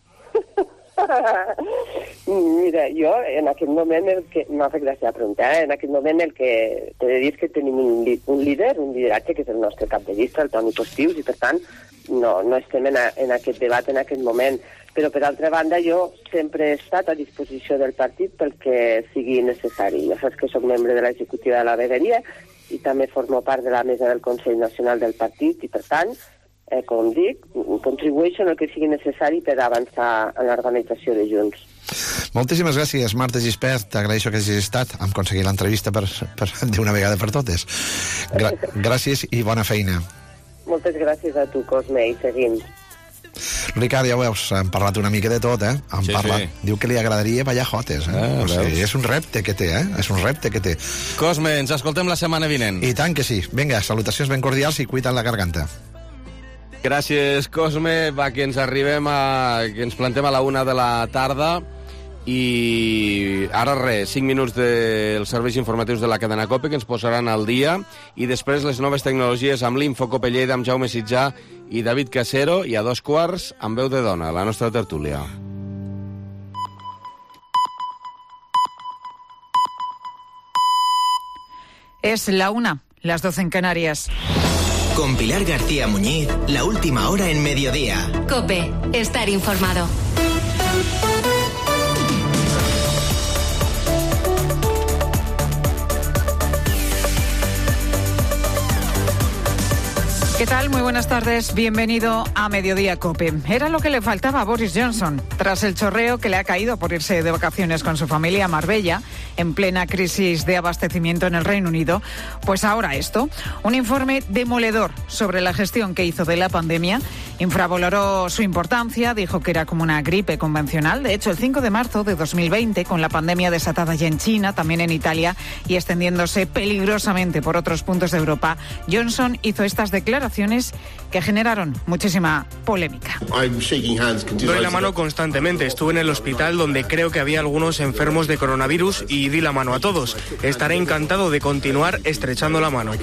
Mira, jo en aquest moment m'ha fet gràcia preguntar, en aquest moment el que t'he de dir és que tenim un lideratge que és el nostre cap de llista, el Toni Postius, i per tant no estem en aquest debat en aquest moment. Però per altra banda jo sempre he estat a disposició del partit pel que sigui necessari. Ja saps que soc membre de l'executiva de la vegueria i també formo part de la mesa del Consell Nacional del partit i per tant, com dic, contribueixo en el que sigui necessari per avançar en l'organització de Junts. Moltíssimes gràcies, Marta Gispert. T'agraeixo que hagis estat. Hem aconseguit l'entrevista d'una vegada per totes. Gràcies i bona feina. Moltes gràcies a tu, Cosme, i seguim. Ricard, ja ho veus, hem parlat una mica de tot, Sí. Diu que li agradaria ballar jotes, O sigui, és un repte que té, És un repte que té. Cosme, ens escoltem la setmana vinent. I tant que sí. Vinga, salutacions ben cordials i cuita't la garganta. Gràcies, Cosme. Va, que ens arribem que ens plantem a la 1 de la tarda. I ara res, 5 minuts dels serveis informatius de la cadena COPE que ens posaran al dia, i després les noves tecnologies amb l'Info COPE Lleida, amb Jaume Sitjà i David Casero, i a 2:15 amb Veu de Dona, la nostra tertúlia. Es la 1, las 12 en Canarias. Con Pilar García Muñiz, la última hora en mediodía. COPE, estar informado. ¿Qué tal? Muy buenas tardes. Bienvenido a Mediodía COPE. Era lo que le faltaba a Boris Johnson, tras el chorreo que le ha caído por irse de vacaciones con su familia a Marbella, en plena crisis de abastecimiento en el Reino Unido. Pues ahora esto, un informe demoledor sobre la gestión que hizo de la pandemia. Infravaloró su importancia, dijo que era como una gripe convencional. De hecho, el 5 de marzo de 2020, con la pandemia desatada ya en China, también en Italia y extendiéndose peligrosamente por otros puntos de Europa, Johnson hizo estas declaraciones que generaron muchísima polémica. Doy la mano constantemente. Estuve en el hospital donde creo que había algunos enfermos de coronavirus y di la mano a todos. Estaré encantado de continuar estrechando la mano.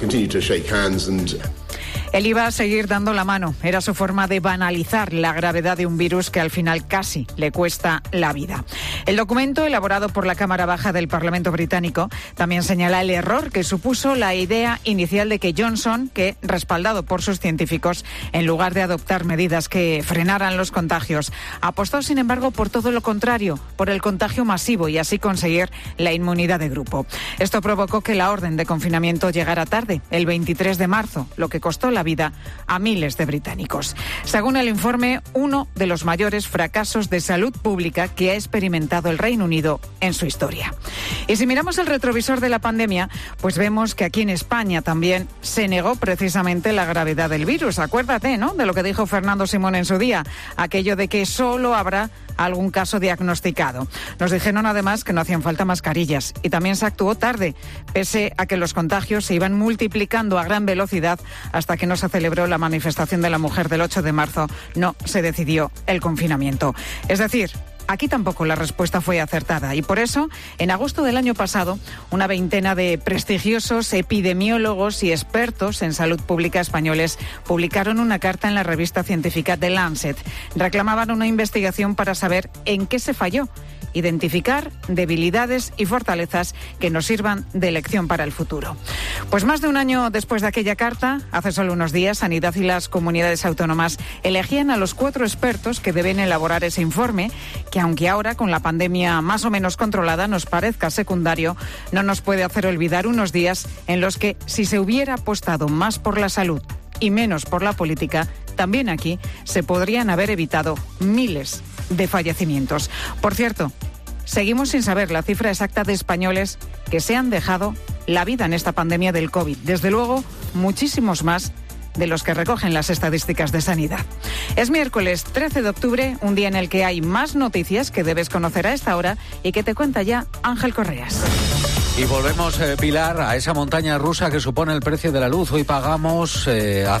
Él iba a seguir dando la mano. Era su forma de banalizar la gravedad de un virus que al final casi le cuesta la vida. El documento, elaborado por la Cámara Baja del Parlamento británico, también señala el error que supuso la idea inicial de que Johnson, que, respaldado por sus científicos, en lugar de adoptar medidas que frenaran los contagios, apostó, sin embargo, por todo lo contrario, por el contagio masivo y así conseguir la inmunidad de grupo. Esto provocó que la orden de confinamiento llegara tarde, el 23 de marzo, lo que costó la vida a miles de británicos. Según el informe, uno de los mayores fracasos de salud pública que ha experimentado el Reino Unido en su historia. Y si miramos el retrovisor de la pandemia, pues vemos que aquí en España también se negó precisamente la gravedad del virus. Acuérdate, ¿no?, de lo que dijo Fernando Simón en su día, aquello de que solo habrá algún caso diagnosticado. Nos dijeron además que no hacían falta mascarillas y también se actuó tarde, pese a que los contagios se iban multiplicando a gran velocidad hasta que no se celebró la manifestación de la mujer del 8 de marzo, no se decidió el confinamiento. Es decir, aquí tampoco la respuesta fue acertada y por eso, en agosto del año pasado, una veintena de prestigiosos epidemiólogos y expertos en salud pública españoles publicaron una carta en la revista científica The Lancet. Reclamaban una investigación para saber en qué se falló, identificar debilidades y fortalezas que nos sirvan de lección para el futuro. Pues más de un año después de aquella carta, hace solo unos días, Sanidad y las comunidades autónomas elegían a los 4 expertos que deben elaborar ese informe, que aunque ahora, con la pandemia más o menos controlada, nos parezca secundario, no nos puede hacer olvidar unos días en los que, si se hubiera apostado más por la salud y menos por la política, también aquí se podrían haber evitado miles de fallecimientos. Por cierto, seguimos sin saber la cifra exacta de españoles que se han dejado la vida en esta pandemia del COVID. Desde luego, muchísimos más de los que recogen las estadísticas de sanidad. Es miércoles 13 de octubre, un día en el que hay más noticias que debes conocer a esta hora y que te cuenta ya Ángel Correas. Y volvemos, Pilar, a esa montaña rusa que supone el precio de la luz. Hoy pagamos a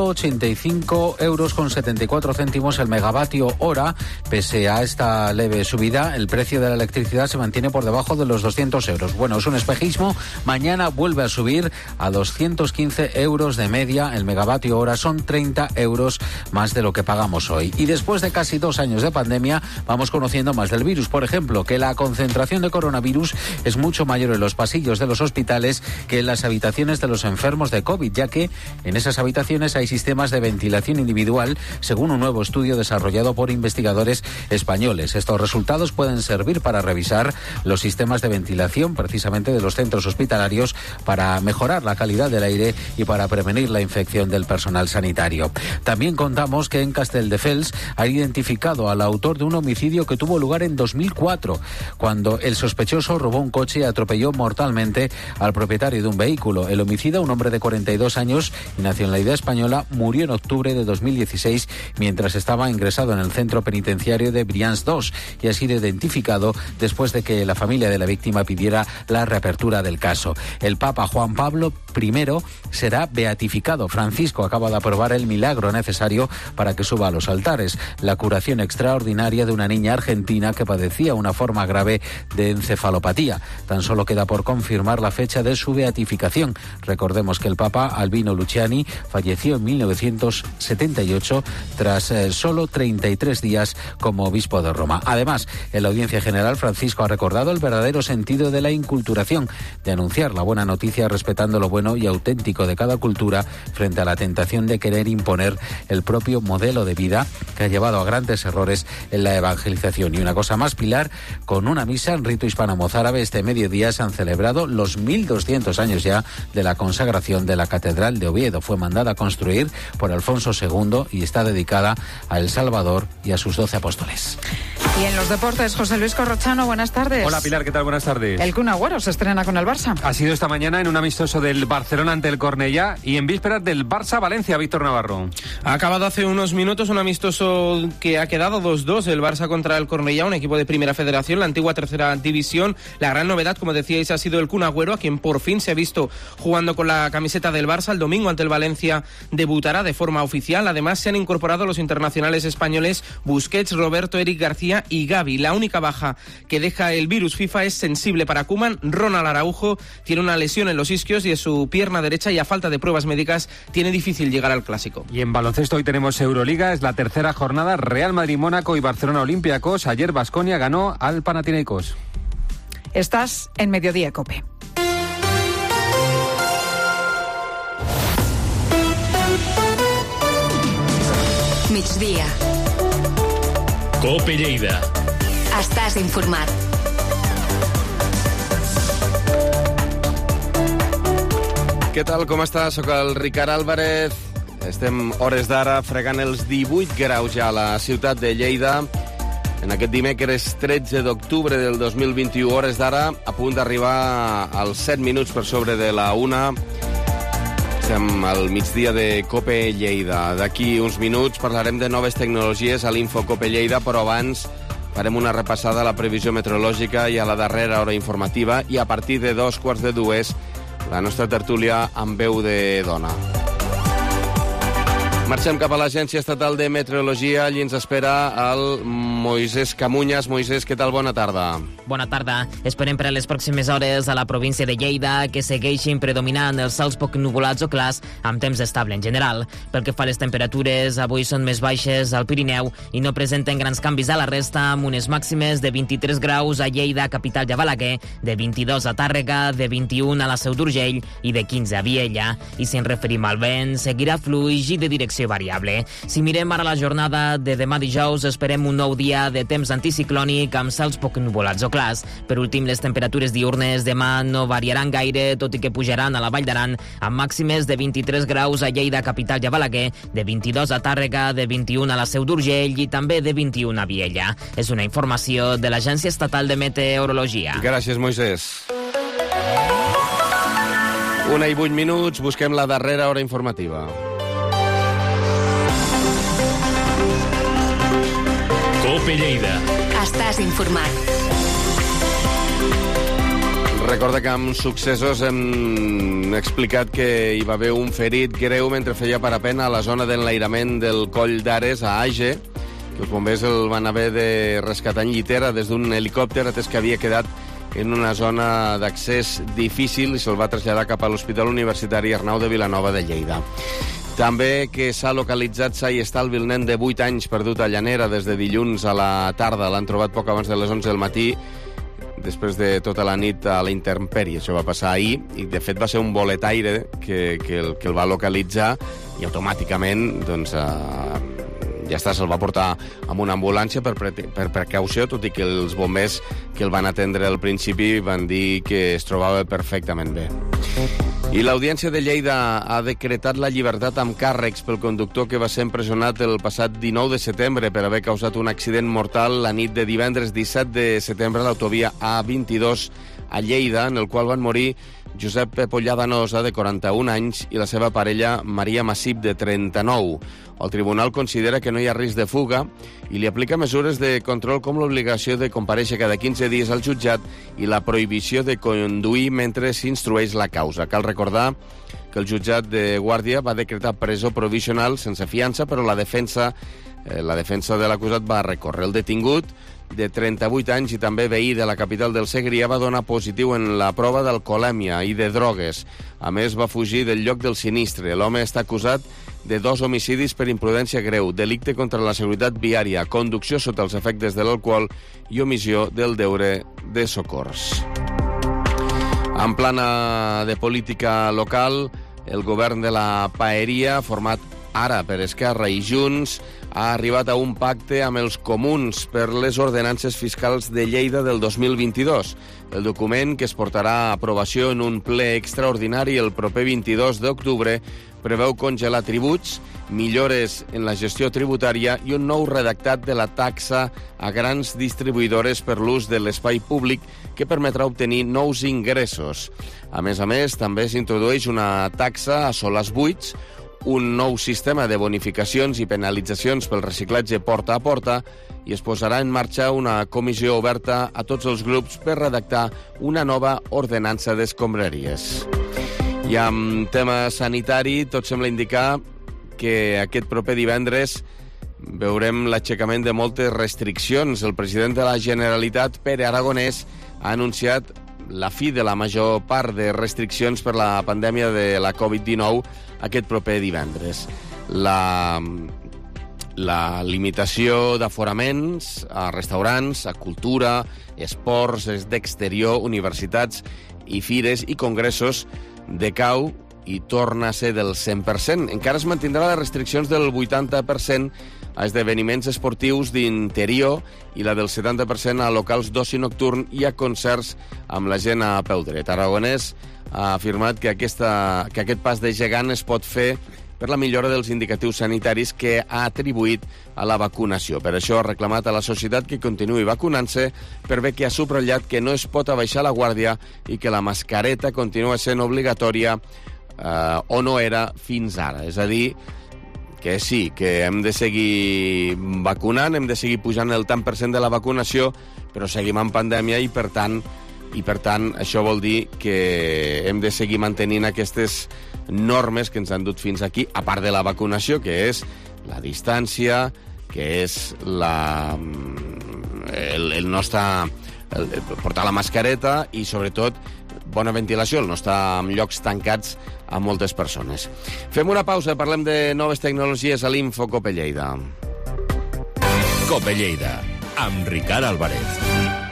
185,74 euros el megavatio hora. Pese a esta leve subida, el precio de la electricidad se mantiene por debajo de los 200 euros. Bueno, es un espejismo. Mañana vuelve a subir a 215 euros de media el megavatio hora. Son 30 euros más de lo que pagamos hoy. Y después de casi 2 años de pandemia, vamos conociendo más del virus. Por ejemplo, que la concentración de coronavirus es mucho mayor en los pasillos de los hospitales que en las habitaciones de los enfermos de COVID, ya que en esas habitaciones hay sistemas de ventilación individual, según un nuevo estudio desarrollado por investigadores españoles. Estos resultados pueden servir para revisar los sistemas de ventilación, precisamente de los centros hospitalarios, para mejorar la calidad del aire y para prevenir la infección del personal sanitario. También contamos que en Castelldefels ha identificado al autor de un homicidio que tuvo lugar en 2004, cuando el sospechoso robó un coche y atropelló mortalmente al propietario de un vehículo. El homicida, un hombre de 42 años y nacionalidad española, murió en octubre de 2016 mientras estaba ingresado en el centro penitenciario de Brians 2 y ha sido identificado después de que la familia de la víctima pidiera la reapertura del caso. El Papa Juan Pablo primero será beatificado. Francisco acaba de aprobar el milagro necesario para que suba a los altares, la curación extraordinaria de una niña argentina que padecía una forma grave de encefalopatía. Tan solo queda por confirmar la fecha de su beatificación. Recordemos que el Papa Albino Luciani falleció en 1978 tras solo 33 días como obispo de Roma. Además, en la audiencia general, Francisco ha recordado el verdadero sentido de la inculturación, de anunciar la buena noticia respetando lo bueno y auténtico de cada cultura frente a la tentación de querer imponer el propio modelo de vida que ha llevado a grandes errores en la evangelización. Y una cosa más, Pilar, con una misa en rito hispano-mozárabe este mediodía se han celebrado los 1200 años ya de la consagración de la Catedral de Oviedo. Fue mandada a construir por Alfonso II y está dedicada a El Salvador y a sus 12 apóstoles. Y en los deportes, José Luis Corrochano, buenas tardes. Hola Pilar, ¿qué tal? Buenas tardes. El Kun Agüero se estrena con el Barça. Ha sido esta mañana en un amistoso del Barcelona ante el Cornellá y en vísperas del Barça-Valencia, Víctor Navarro. Ha acabado hace unos minutos un amistoso que ha quedado 2-2, el Barça contra el Cornellá, un equipo de Primera Federación, la antigua Tercera División. La gran novedad, como decíais, ha sido el Kun Agüero, a quien por fin se ha visto jugando con la camiseta del Barça. El domingo ante el Valencia debutará de forma oficial. Además, se han incorporado los internacionales españoles Busquets, Roberto, Eric García y Gavi. La única baja que deja el virus FIFA es sensible para Koeman. Ronald Araujo tiene una lesión en los isquios y en su pierna derecha y a falta de pruebas médicas tiene difícil llegar al Clásico. Y en baloncesto hoy tenemos Euroliga, es la tercera jornada, Real Madrid-Mónaco y Barcelona-Olympiacos. Ayer Baskonia ganó al Panathinaikos. Estás en Mediodía COPE. Migdia. COPE Lleida. Estàs informat. Què tal, com estàs? Soc el Ricard Álvarez. Estem hores d'ara fregant els 18 graus ja a la ciutat de Lleida. En aquest dimecres 13 d'octubre del 2021, hores d'ara, a punt d'arribar als 7 minuts per sobre de la 1. Estem al migdia de COPE Lleida. D'aquí uns minuts parlarem de noves tecnologies a l'Info COPE Lleida, però abans farem una repassada a la previsió meteorològica i a la darrera hora informativa, i a partir de 2:45 la nostra tertúlia amb veu de dona. Marxem cap a l'Agència Estatal de Meteorologia. Allí ens espera el Moisés Camuñas. Moisés, què tal? Bona tarda. Bona tarda. Esperem per a les pròximes hores a la província de Lleida que segueixin predominant els cels poc nuvolats o clars amb temps estable en general. Pel que fa a les temperatures, avui són més baixes al Pirineu i no presenten grans canvis a la resta, amb unes màximes de 23 graus a Lleida, capital i a Balaguer, de 22 a Tàrrega, de 21 a la Seu d'Urgell i de 15 a Viella. I si ens referim al vent, seguirà fluix i de direcció variable. Si mirem ara la jornada de demà dijous, esperem un nou dia de temps anticiclònic amb cels poc nuvolats o clars. Per últim, les temperatures diurnes demà no variaran gaire, tot i que pujaran a la Vall d'Aran amb màximes de 23 graus a Lleida, capital i a Balaguer, de 22 a Tàrrega, de 21 a la Seu d'Urgell i també de 21 a Viella. És una informació de l'Agència Estatal de Meteorologia. Gràcies, Moisés. 1:08 minuts, busquem la darrera hora informativa. COPE Lleida. Estàs informat. Recorda que amb successos hem explicat que hi va haver un ferit greu mentre feia parapent a la zona d'enlairament del Coll d'Ares, a Age, que els bombers el van haver de rescatar en llitera des d'un helicòpter, atès que havia quedat en una zona d'accés difícil i se'l va traslladar cap a l'Hospital Universitari Arnau de Vilanova de Lleida. També que s'ha localitzat sa i estalvi el nen de 8 anys perdut a Llanera des de dilluns a la tarda. L'han trobat poc abans de les 11 del matí, després de tota la nit a la intempèrie. Això va passar ahir i, de fet, va ser un boletaire que el va localitzar i automàticament, doncs, ja està, se'l va portar amb una ambulància per precaució, tot i que els bombers que el van atendre al principi van dir que es trobava perfectament bé. I l'Audiència de Lleida ha decretat la llibertat amb càrrecs pel conductor que va ser empresonat el passat 19 de setembre per haver causat un accident mortal la nit de divendres 17 de setembre a l'autovia A22 a Lleida, en el qual van morir Josep Polladanosa, de 41 anys, i la seva parella Maria Massip, de 39. El tribunal considera que no hi ha risc de fuga i li aplica mesures de control com l'obligació de comparèixer cada 15 dies al jutjat i la prohibició de conduir mentre s'instrueix la causa. Cal recordar que el jutjat de Guàrdia va decretar presó provisional sense fiança, però la defensa de l'acusat va recórrer. El detingut, de 38 anys i també veí de la capital del Segrià, va donar positiu en la prova d'alcoholèmia i de drogues. A més, va fugir del lloc del sinistre. L'home està acusat de 2 homicidis per imprudència greu, delicte contra la seguretat viària, conducció sota els efectes de l'alcohol i omissió del deure de socors. En plana de política local, el govern de la Paeria, format ara per Esquerra i Junts, ha arribat a un pacte amb els comuns per les ordenances fiscals de Lleida del 2022. El document, que es portarà a aprovació en un ple extraordinari el proper 22 d'octubre, preveu congelar tributs, millores en la gestió tributària i un nou redactat de la taxa a grans distribuïdores per l'ús de l'espai públic que permetrà obtenir nous ingressos. A més, també s'introdueix una taxa a solars buits, un nou sistema de bonificacions i penalitzacions pel reciclatge porta a porta i es posarà en marxa una comissió oberta a tots els grups per redactar una nova ordenança d'escombraries. I amb tema sanitari, tot sembla indicar que aquest proper divendres veurem l'aixecament de moltes restriccions. El president de la Generalitat, Pere Aragonès, ha anunciat la fi de la major part de restriccions per la pandèmia de la Covid-19 aquest proper divendres. La limitació d'aforaments a restaurants, a cultura, esports d'exterior, universitats i fires i congressos decau i torna a ser del 100%. Encara es mantindrà les restriccions del 80% a esdeveniments esportius d'interior i la del 70% a locals d'oci nocturn i a concerts amb la gent a peu dret. Aragonès ha afirmat que aquest pas de gegant es pot fer per la millora dels indicatius sanitaris que ha atribuït a la vacunació. Per això ha reclamat a la societat que continuï vacunant-se, per bé que ha subratllat que no es pot abaixar la guàrdia i que la mascareta continua sent obligatòria o no era fins ara. És a dir, que sí, que hem de seguir vacunant, hem de seguir pujant el tant per cent de la vacunació, però seguim en pandèmia i, per tant, això vol dir que hem de seguir mantenint aquestes normes que ens han dut fins aquí, a part de la vacunació, que és la distància, que és portar la mascareta i, sobretot, bona ventilació, el no estar en llocs tancats amb moltes persones. Fem una pausa, parlem de noves tecnologies a l'Info Cope Lleida. Cope Lleida, amb Ricard Álvarez.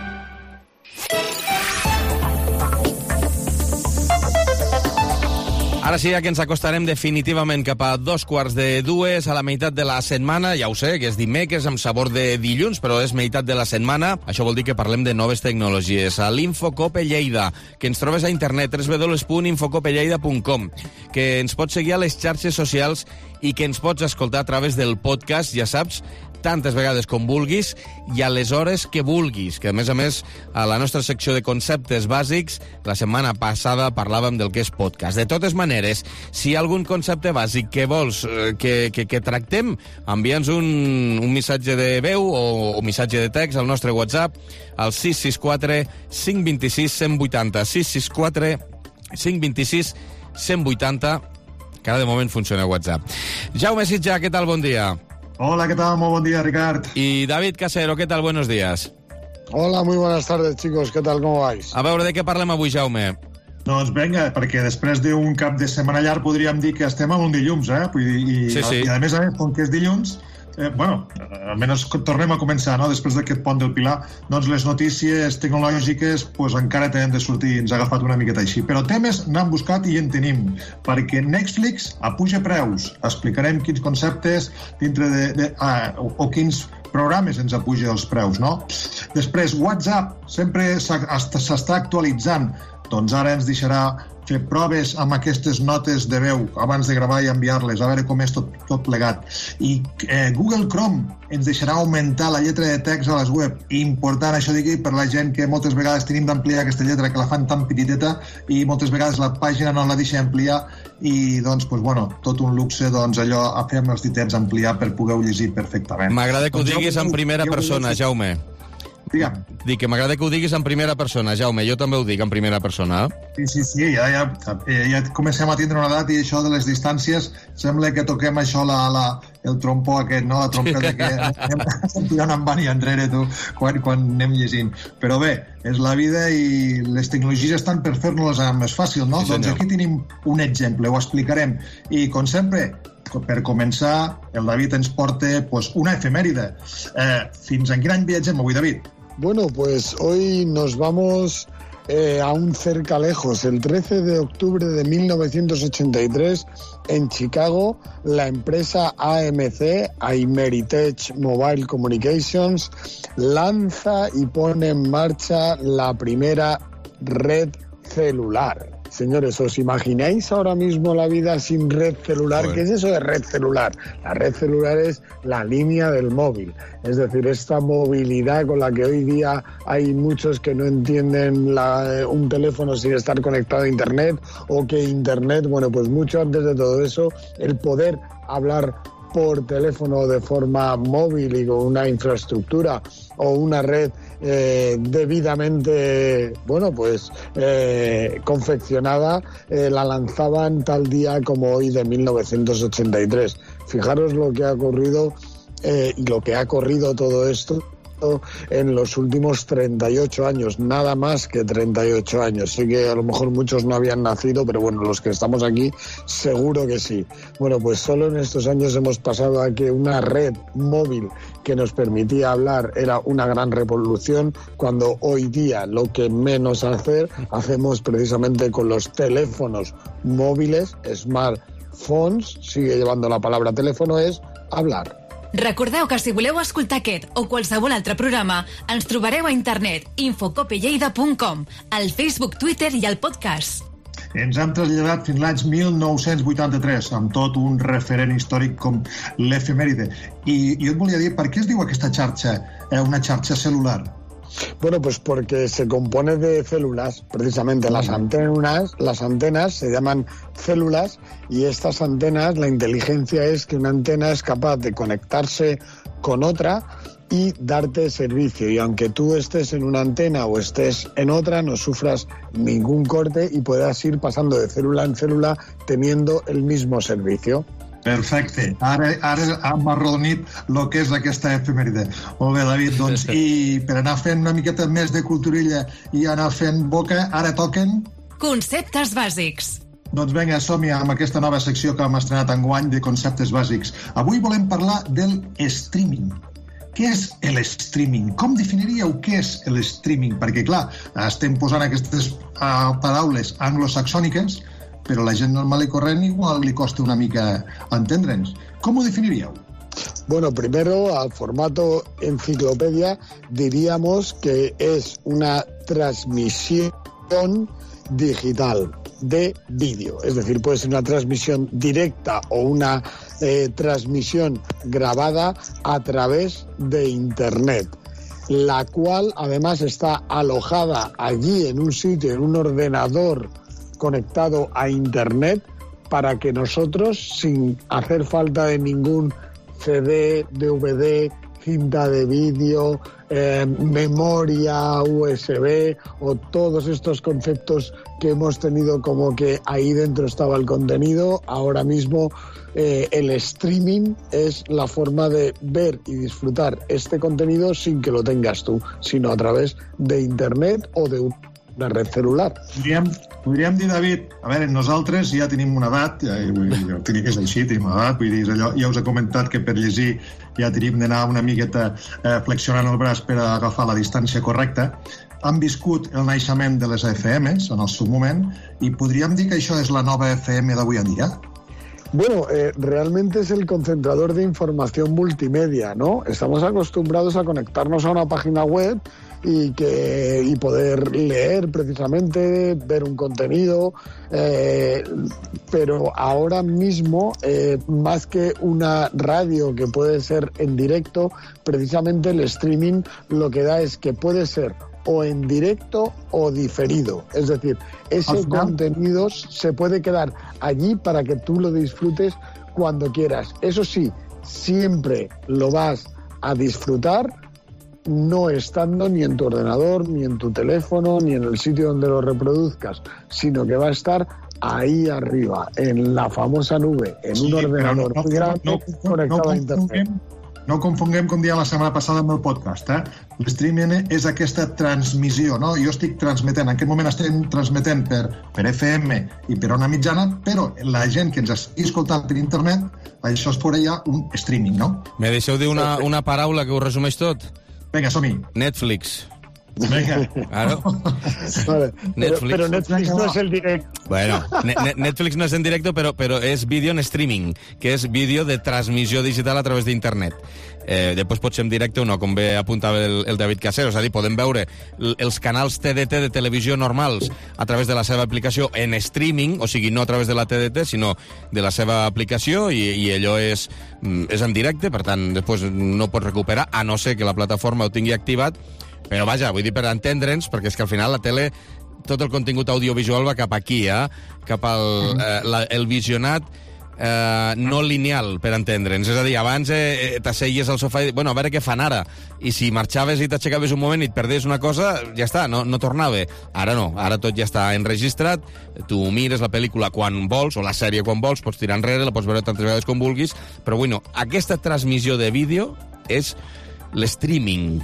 Ara sí, ja que ens acostarem definitivament cap a 2:45 a la meitat de la setmana. Ja ho sé, que és dimecres amb sabor de dilluns, però és meitat de la setmana. Això vol dir que parlem de noves tecnologies. A l'Infocope Lleida, que ens trobes a internet, www.infocopelleida.com, que ens pots seguir a les xarxes socials i que ens pots escoltar a través del podcast, ja saps, tantes vegades com vulguis i a les hores que vulguis, que a més, a la nostra secció de conceptes bàsics, la setmana passada parlàvem del que és podcast. De totes maneres, si hi ha algun concepte bàsic que vols que tractem, envia'ns un missatge de veu o missatge de text al nostre WhatsApp al 664 526 180, 664 526 180, que ara de moment funciona el WhatsApp. Jaume Sitja, què tal? Bon dia. Hola, ¿qué tal? Muy buen día, Ricard. Y David Casero, ¿qué tal? Buenos días. Hola, muy buenas tardes, chicos. ¿Qué tal? ¿Cómo vais? A veure, de què parlem avui, Jaume? Doncs vinga, perquè després d'un cap de setmana llarg podríem dir que estem en un dilluns, eh? Sí. I a més, com que és dilluns, almenys tornem a començar, no? Després d'aquest pont del Pilar, doncs les notícies tecnològiques encara tenen de sortir, ens ha agafat una miqueta així. Però temes n'han buscat i en tenim, perquè Netflix apuja preus. Explicarem quins conceptes dintre o quins programes ens apuja els preus, no? Després, WhatsApp sempre s'està actualitzant. Doncs ara ens deixarà fer proves amb aquestes notes de veu abans de gravar i enviar-les, a veure com és tot plegat. I Google Chrome ens deixarà augmentar la lletra de text a les web. Important, això digui, per la gent que moltes vegades tenim d'ampliar aquesta lletra, que la fan tan petiteta i moltes vegades la pàgina no la deixa ampliar i, doncs, tot un luxe, doncs, allò a fer amb els ditets ampliar per poder llegir perfectament. M'agrada que ho diguis en primera persona, Jaume. Digue'm. Dic que m'agrada que ho diguis en primera persona, Jaume. Jo també ho dic en primera persona. Sí, ja comencem a tindre una edat i això de les distàncies sembla que toquem això, el trompó aquest, no? La trompeta que anem tirant en i enrere, tu, quan anem llegint. Però bé, és la vida i les tecnologies estan per fer-nos més fàcil, no? Doncs aquí tenim un exemple, ho explicarem. I, com sempre, per començar, el David ens porta una efemèride. Fins en quin any viatgem avui, David? Bueno, pues hoy nos vamos a un cerca lejos. El 13 de octubre de 1983, en Chicago, la empresa AMC, Ameritech Mobile Communications, lanza y pone en marcha la primera red celular. Señores, ¿os imagináis ahora mismo la vida sin red celular? Joder. ¿Qué es eso de red celular? La red celular es la línea del móvil. Es decir, esta movilidad con la que hoy día hay muchos que no entienden un teléfono sin estar conectado a Internet, o que Internet, pues mucho antes de todo eso, el poder hablar por teléfono de forma móvil y con una infraestructura o una red debidamente confeccionada, la lanzaban tal día como hoy de 1983. Fijaros lo que ha ocurrido y lo que ha corrido todo esto en los últimos 38 años, nada más que 38 años. Sé que a lo mejor muchos no habían nacido, pero bueno, los que estamos aquí seguro que sí. Bueno, pues solo en estos años hemos pasado a que una red móvil que nos permitía hablar era una gran revolución, cuando hoy día lo que menos hacemos precisamente con los teléfonos móviles, smartphones, sigue llevando la palabra teléfono, es hablar. Recordeu que si voleu escoltar aquest o qualsevol altre programa, ens trobareu a internet infocopelleida.com, al Facebook, Twitter i al podcast. Ens hem traslladat fins l'any 1983, amb tot un referent històric com l'efemèride. I jo et volia dir, per què es diu aquesta xarxa una xarxa celular? Bueno, pues porque se compone de células, precisamente las antenas se llaman células, y estas antenas, la inteligencia es que una antena es capaz de conectarse con otra y darte servicio, y aunque tú estés en una antena o estés en otra, no sufras ningún corte y puedas ir pasando de célula en célula teniendo el mismo servicio. Perfecte. Ara hem arrodonit el que és aquesta efemèride. Molt bé, David, doncs, i per anar fent una miqueta més de culturilla i anar fent boca, ara toquen... Conceptes bàsics. Doncs vinga, som-hi amb aquesta nova secció que hem estrenat enguany de conceptes bàsics. Avui volem parlar del streaming. Què és l'streaming? Com definiríeu què és l'streaming? Perquè, clar, estem posant aquestes paraules anglosaxòniques, però la gent normal i corrent igual li costa una mica entendre'ns. ¿Cómo definiríeu? Bueno, primero, al formato enciclopedia, diríamos que es una transmisión digital de vídeo. Es decir, puede ser una transmisión directa o una transmisión grabada a través de Internet, la cual además está alojada allí en un sitio, en un ordenador conectado a Internet, para que nosotros, sin hacer falta de ningún CD, DVD, cinta de vídeo, memoria USB o todos estos conceptos que hemos tenido como que ahí dentro estaba el contenido, ahora mismo el streaming es la forma de ver y disfrutar este contenido sin que lo tengas tú, sino a través de Internet o de una red celular. Podríem dir, David, a veure, nosaltres ja tenim una edat, jo dic que és així, tenim una edat, vull dir, allò, ja us he comentat que per llegir ja tenim d'anar una miqueta flexionant el braç per agafar la distància correcta. Han viscut el naixement de les FMs en el seu moment i podríem dir que això és la nova FM d'avui en dia? Bueno, realmente es el concentrador de información multimedia, ¿no? Estamos acostumbrados a conectarnos a una página web y poder leer precisamente, ver un contenido, pero ahora mismo, más que una radio que puede ser en directo, precisamente el streaming lo que da es que puede ser o en directo o diferido. Es decir, ese contenido se puede quedar allí para que tú lo disfrutes cuando quieras. Eso sí, siempre lo vas a disfrutar no estando ni en tu ordenador, ni en tu teléfono, ni en el sitio donde lo reproduzcas, sino que va a estar ahí arriba, en la famosa nube, en un ordenador muy grande conectado a Internet. No confonguem, com dèiem la setmana passada amb el podcast, L'streaming és aquesta transmissió, no? Jo estic transmetent, en aquest moment estem transmetent per FM i per ona mitjana, però la gent que ens estigui escoltant per internet, això és per allà un streaming, no? Me deixeu dir una paraula que ho resumeix tot? Vinga, som-hi. Netflix. Venga. Claro. Vale. Netflix. Pero Netflix no es el directo. Bueno, Netflix no es en directo, pero es vídeo en streaming, que és vídeo de transmissió digital a través d'internet. Després pot ser en directe o no, com bé apuntava el David Casero. És a dir, podem veure els canals TDT de televisió normals a través de la seva aplicació en streaming, o sigui, no a través de la TDT, sinó de la seva aplicació, i allò és en directe, per tant, després no pots recuperar, a no ser que la plataforma ho tingui activat. Però vaja, vull dir, per entendre'ns, perquè és que al final la tele, tot el contingut audiovisual va cap aquí, cap al visionat no lineal, per entendre'ns. És a dir, abans t'asseies al sofà i bueno, a veure què fan ara. I si marxaves i t'aixecaves un moment i et perdies una cosa, ja està, no tornava. Ara no, ara tot ja està enregistrat, tu mires la pel·lícula quan vols, o la sèrie quan vols, pots tirar enrere, la pots veure tantes vegades com vulguis, però bueno, aquesta transmissió de vídeo és l'streaming.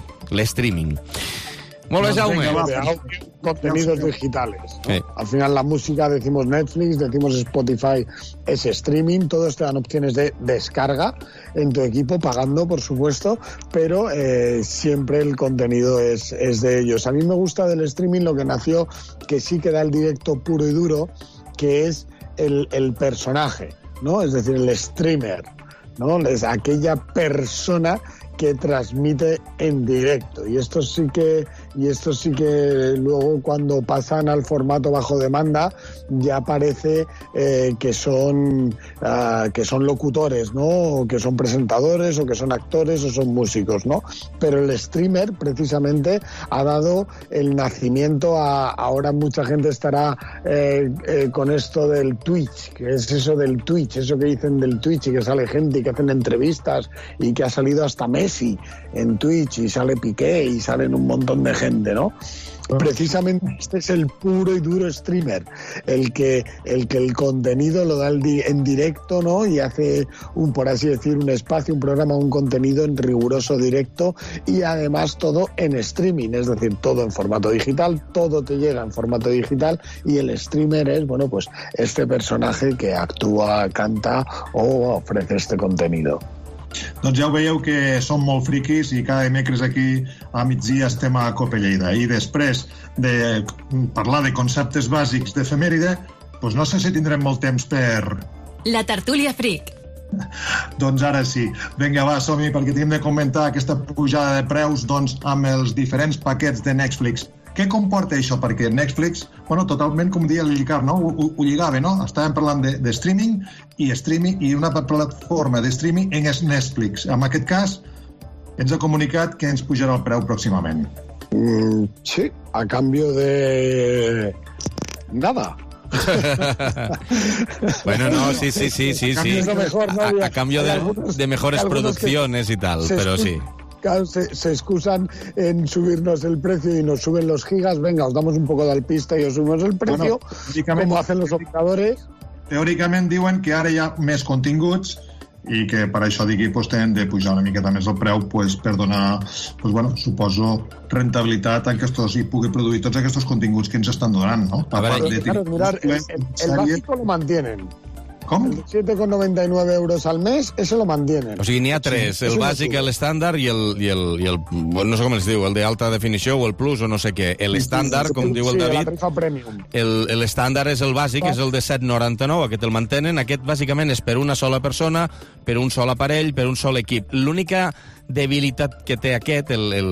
Molt bé, Jaume. Contenidos digitales, ¿no? Al final la música, decimos Netflix, decimos Spotify, es streaming, todos te dan opciones de descarga en tu equipo, pagando, por supuesto, pero siempre el contenido es de ellos. A mí me gusta del streaming lo que nació, que sí que da el directo puro y duro, que es el personaje, ¿no? Es decir, el streamer, ¿no? Es aquella persona que transmite en directo, y esto sí que luego cuando pasan al formato bajo demanda ya parece que son locutores, ¿no? O que son presentadores, o que son actores, o son músicos, ¿no? Pero el streamer precisamente ha dado el nacimiento a ahora mucha gente estará con esto del Twitch, que es eso del Twitch, eso que dicen del Twitch, y que sale gente y que hacen entrevistas, y que ha salido hasta Messi en Twitch, y sale Piqué, y salen un montón de gente, ¿no? Precisamente este es el puro y duro streamer, el que el contenido lo da en directo, ¿no? Y hace por así decir, un espacio, un programa, un contenido en riguroso directo, y además todo en streaming, es decir, todo en formato digital, todo te llega en formato digital, y el streamer es, bueno, pues este personaje que actúa, canta o ofrece este contenido. Doncs ja ho veieu que som molt friquis i cada dimecres aquí a migdia estem a Cope Lleida. I després de parlar de conceptes bàsics d'efemèride, doncs no sé si tindrem molt temps per... La tertúlia fric. Doncs ara sí. Vinga, va, som-hi, perquè tenim de comentar aquesta pujada de preus amb els diferents paquets de Netflix. Què comporta això? Perquè Netflix, bueno, totalment, com deia el Llicar, no? Ho lligava, no? Estàvem parlant de streaming i una plataforma de streaming és Netflix. En aquest cas, ens ha comunicat que ens pujarà el preu pròximament. Sí, a cambio de... nada. Bueno, no, sí. A cambio de mejores producciones y tal, pero sí. Se excusan en subirnos el precio y nos suben los gigas. Venga, os damos un poco de alpista y os subimos el precio, como hacen los operadores. Teòricament diuen que ara hi ha més continguts i que per això digui tenen de pujar una miqueta més el preu per donar, suposo, rentabilitat a que hi pugui produir tots aquests continguts que ens estan donant, no? Claro, mirar, el básico lo mantienen. Com? El de 7,99 euros al mes, ese lo mantienen. O sigui, n'hi ha tres, el bàsic, l'estàndard i el no sé com es diu, el d'alta definició o el plus o no sé què. L'estàndard, com diu el David, la tarifa premium. l'estàndard és el bàsic, és el de 7,99, aquest el mantenen. Aquest bàsicament és per una sola persona, per un sol aparell, per un sol equip. L'única debilitat que té aquest,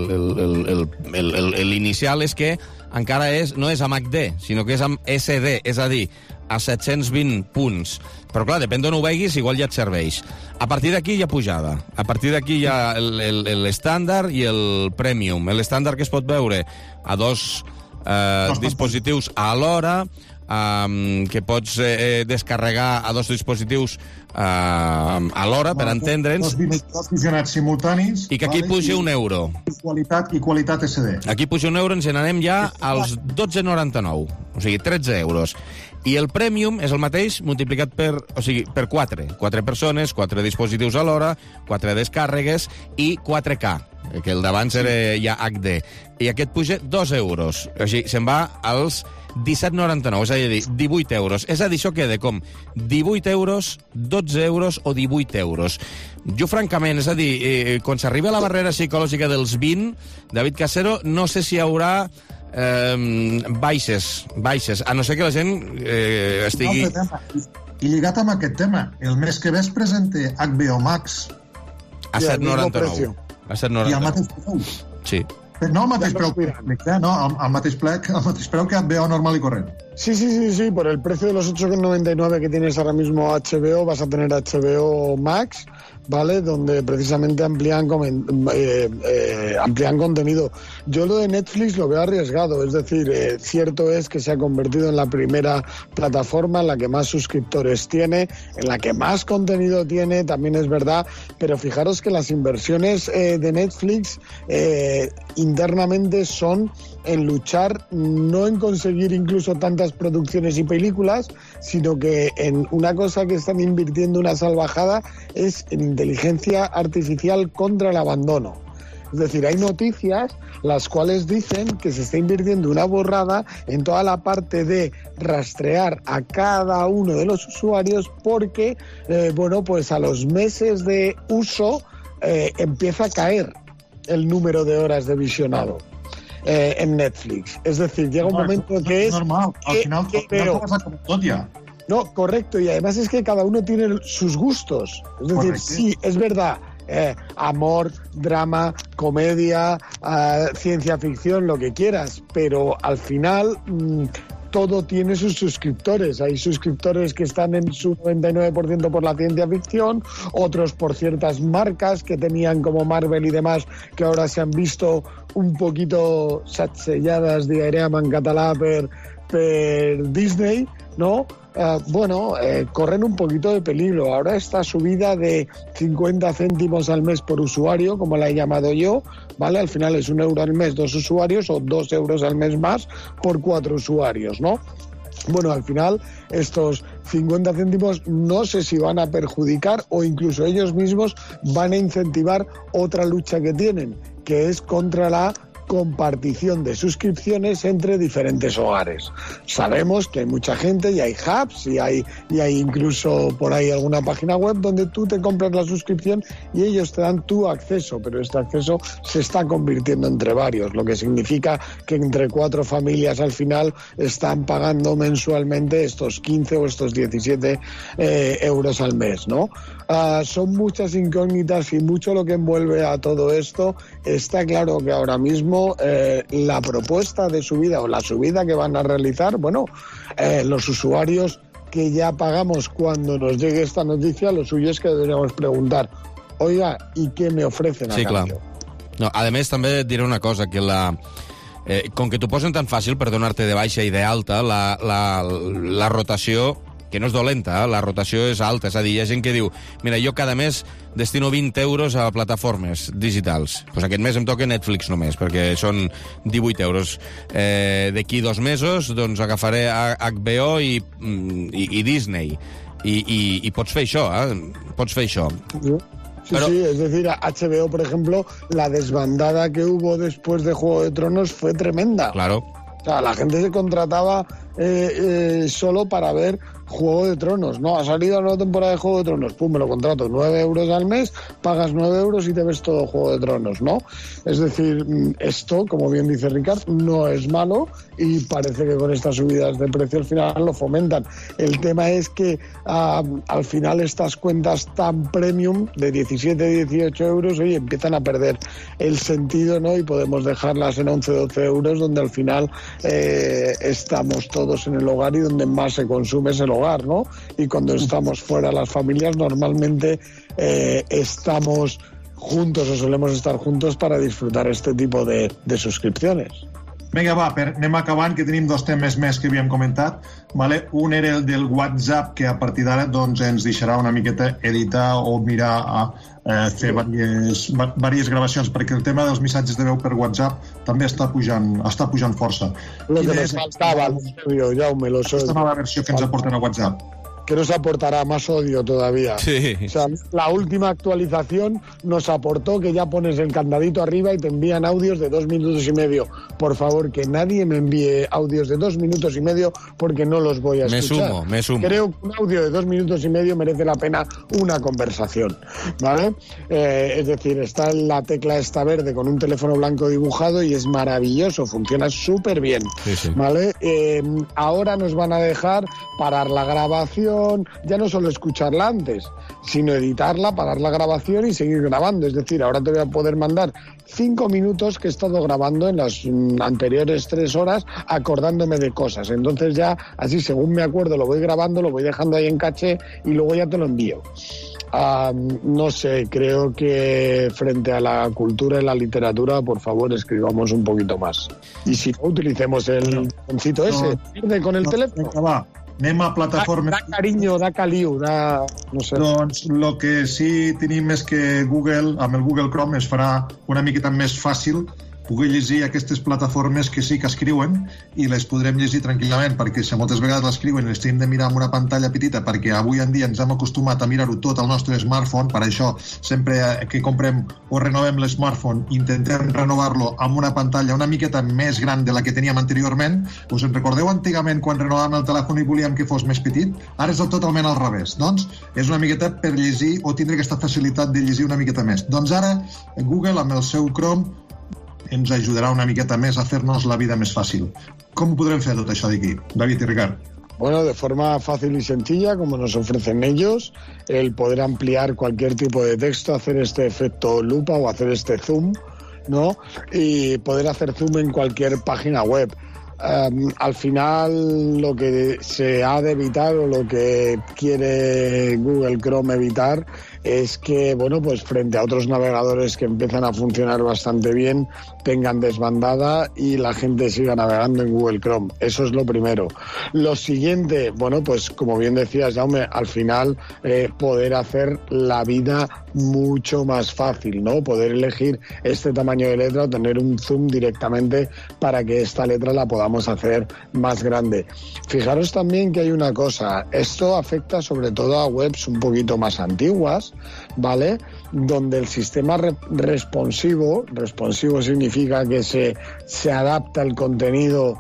l'inicial, és que encara no és amb HD, sinó que és amb SD, és a dir, a 720 punts. Però clar, depèn d'on ho veguis, igual ja et serveix. A partir d'aquí hi ha pujada. A partir d'aquí hi ha l'estàndard i el premium. L'estàndard que es pot veure a dos dispositius alhora, que pots descarregar a dos dispositius alhora, per entendre'ns. Dos visionats simultanis. I que aquí puja €1. I qualitat SD. Aquí puja €1, ens n'anem ja als 12,99. O sigui, 13 euros. I el Premium és el mateix multiplicat per 4. 4 persones, 4 dispositius alhora, 4 descàrregues i 4K, que el d'abans era ja HD. I aquest puja €2. O sigui, se'n va als 17,99, és a dir, 18 euros. És a dir, això queda com 18 euros, 12 euros o 18 euros. Jo, francament, és a dir, quan s'arriba a la barrera psicològica dels 20, David Casero, no sé si hi haurà baixes, a no ser que la gent estigui... I lligat amb aquest tema, el mes que ve es presenta HBO Max a 7,99. I al mateix preu. Sí. No al mateix preu, no, al mateix preu que HBO normal y corriente. Sí, por el precio de los 8,99 que tienes ahora mismo HBO, vas a tener HBO Max, ¿vale? Donde precisamente amplían contenido. Yo lo de Netflix lo veo arriesgado, es decir, cierto es que se ha convertido en la primera plataforma en la que más suscriptores tiene, en la que más contenido tiene, también es verdad, pero fijaros que las inversiones de Netflix internamente son en luchar, no en conseguir incluso tantas producciones y películas, sino que en una cosa que están invirtiendo una salvajada es en inteligencia artificial contra el abandono. Es decir, hay noticias las cuales dicen que se está invirtiendo una borrada en toda la parte de rastrear a cada uno de los usuarios porque, pues a los meses de uso empieza a caer el número de horas de visionado en Netflix. Es decir, llega un momento que es... normal, al final No, correcto, y además es que cada uno tiene sus gustos. Es decir, correcto. Sí, es verdad, amor, drama, comedia, ciencia ficción, lo que quieras, pero al final... todo tiene sus suscriptores. Hay suscriptores que están en su 99% por la ciencia ficción, otros por ciertas marcas que tenían como Marvel y demás, que ahora se han visto un poquito satselladas, diríem en català, per Disney, ¿no? Corren un poquito de peligro. Ahora esta subida de 50 céntimos al mes por usuario, como la he llamado yo, ¿vale? Al final es €1 al mes, 2 usuarios, o €2 al mes más por 4 usuarios, ¿no? Bueno, al final estos 50 céntimos no sé si van a perjudicar o incluso ellos mismos van a incentivar otra lucha que tienen, que es contra la compartición de suscripciones entre diferentes hogares. Sabemos que hay mucha gente y hay hubs y hay incluso por ahí alguna página web donde tú te compras la suscripción y ellos te dan tu acceso, pero este acceso se está convirtiendo entre varios, lo que significa que entre 4 familias al final están pagando mensualmente estos 15 o estos 17 euros al mes, ¿no? Son muchas incógnitas y mucho lo que envuelve a todo esto. Está claro que ahora mismo la propuesta de subida o la subida que van a realizar, los usuarios que ya pagamos cuando nos llegue esta noticia, lo suyo es que deberíamos preguntar, oiga, ¿y qué me ofrecen a cambio? Clar. No, a més, també et diré una cosa, que com que t'ho posen tan fàcil per donar-te de baixa i d'alta, la rotació, que no és dolenta, la rotació és alta, és a dir, hi ha gent que diu, mira, jo cada mes destino 20 euros a plataformes digitals. Pues aquest mes em toca Netflix només, perquè són 18 euros. D'aquí 2 mesos, doncs agafaré HBO i Disney. I pots fer això, Pots fer això. Sí, es decir, HBO, por ejemplo, la desbandada que hubo después de Juego de Tronos fue tremenda. Claro. O sea, la gente se contrataba solo para ver Juego de Tronos, no, ha salido la nueva temporada de Juego de Tronos, pum, me lo contrato, 9 euros al mes, pagas 9 euros y te ves todo Juego de Tronos, ¿no? Es decir, esto, como bien dice Ricard, no es malo y parece que con estas subidas de precio al final lo fomentan. El tema es que al final estas cuentas tan premium de 17, 18 euros, oye, empiezan a perder el sentido, ¿no? Y podemos dejarlas en 11, 12 euros, donde al final estamos todos en el hogar y donde más se consume es el hogar, ¿no? Y cuando estamos fuera las familias normalmente estamos juntos o solemos estar juntos para disfrutar este tipo de suscripciones. Vinga, va, anem acabant, que tenim 2 temes més que havíem comentat. Vale? Un era el del WhatsApp, que a partir d'ara doncs, ens deixarà una miqueta editar o mirar a fer diverses gravacions, perquè el tema dels missatges de veu per WhatsApp també està pujant força. Lo que nos faltaba, Jaume, aquesta nova versió que ens aporten a WhatsApp. Que nos aportará más odio todavía. Sí. O sea, la última actualización nos aportó que ya pones el candadito arriba y te envían audios de 2 minutos y medio. Por favor, que nadie me envíe audios de 2 minutos y medio porque no los voy a escuchar. Me sumo. Creo que un audio de 2 minutos y medio merece la pena una conversación, ¿vale? Es decir, está en la tecla esta verde con un teléfono blanco dibujado y es maravilloso, funciona súper bien, ¿vale? Ahora nos van a dejar parar la grabación, ya no solo escucharla antes, sino editarla, parar la grabación y seguir grabando. Es decir, ahora te voy a poder mandar 5 minutos que he estado grabando en las anteriores 3 horas acordándome de cosas. Entonces ya, así según me acuerdo, lo voy grabando, lo voy dejando ahí en caché y luego ya te lo envío. No sé, creo que frente a la cultura y la literatura, por favor, escribamos un poquito más. Y si no, utilicemos el botoncito ese con el teléfono. Va. Anem a plataformes... Da carinyo, da caliu, da... no sé. Doncs el que sí tenim és que Google, amb el Google Chrome, es farà una miqueta més fàcil poder llegir aquestes plataformes que sí que escriuen i les podrem llegir tranquil·lament, perquè si moltes vegades l'escriuen i les tenim de mirar amb una pantalla petita, perquè avui en dia ens hem acostumat a mirar-ho tot al nostre smartphone. Per això sempre que comprem o renovem l'smartphone intentem renovar-lo amb una pantalla una miqueta més gran de la que teníem anteriorment. Us en recordeu antigament quan renovàvem el telèfon i volíem que fos més petit? Ara és totalment al revés. Doncs és una miqueta per llegir o tindre aquesta facilitat de llegir una miqueta més. Doncs ara Google amb el seu Chrome ens ajudarà una miqueta més a fer-nos la vida més fàcil. ¿Cómo podrem fer tot això d'aquí, David y Ricard? Bueno, de forma fácil y sencilla, como nos ofrecen ellos, el poder ampliar cualquier tipo de texto, hacer este efecto lupa o hacer este zoom, ¿no? Y poder hacer zoom en cualquier página web. Al final lo que se ha de evitar o lo que quiere Google Chrome evitar es que, bueno, pues frente a otros navegadores que empiezan a funcionar bastante bien, tengan desbandada y la gente siga navegando en Google Chrome. Eso es lo primero. Lo siguiente, bueno, pues como bien decías, Jaume, al final poder hacer la vida mucho más fácil, ¿no? Poder elegir este tamaño de letra o tener un zoom directamente para que esta letra la podamos hacer más grande. Fijaros también que hay una cosa, esto afecta sobre todo a webs un poquito más antiguas, ¿vale? Donde el sistema responsivo significa que se adapta el contenido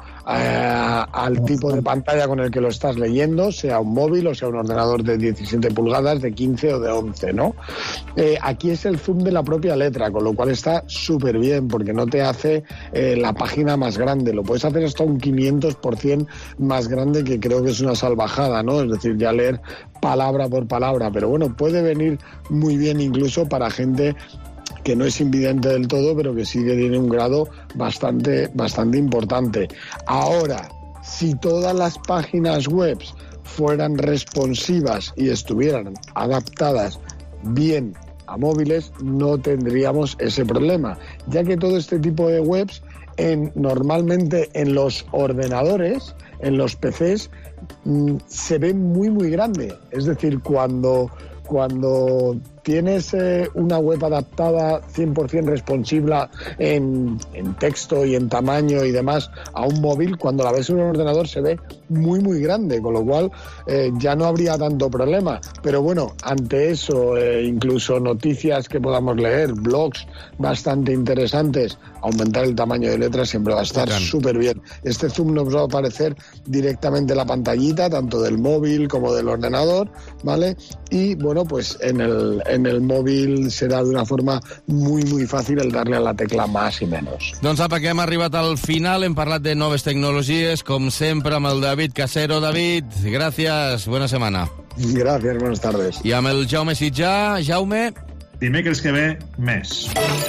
al tipo de pantalla con el que lo estás leyendo, sea un móvil o sea un ordenador de 17 pulgadas, de 15 o de 11, ¿no? Aquí es el zoom de la propia letra, con lo cual está súper bien, porque no te hace la página más grande, lo puedes hacer hasta un 500% más grande, que creo que es una salvajada, ¿no? Es decir, ya leer palabra por palabra, pero bueno, puede venir muy bien incluso para gente que no es invidente del todo, pero que sí que tiene un grado bastante importante. Ahora, si todas las páginas web fueran responsivas y estuvieran adaptadas bien a móviles, no tendríamos ese problema, ya que todo este tipo de webs normalmente en los ordenadores, en los PCs, se ve muy grande. Es decir, cuando tienes una web adaptada 100% responsive en texto y en tamaño y demás a un móvil, cuando la ves en un ordenador se ve muy muy grande, con lo cual ya no habría tanto problema. Pero bueno, ante eso, incluso noticias que podamos leer, blogs bastante interesantes, aumentar el tamaño de letras siempre va a estar súper bien. Este zoom nos va a aparecer directamente en la pantallita, tanto del móvil como del ordenador, ¿vale? Y bueno, pues en el móvil serà d'una forma muy muy fàcil el darle a la tecla más y menos. Doncs apa, que hem arribat al final, hem parlat de noves tecnologies, com sempre amb el David Casero. David, gràcies, buena semana. Gracias, buenas tardes. I amb el Jaume Sitjà. Jaume? Dimecres que ve, més.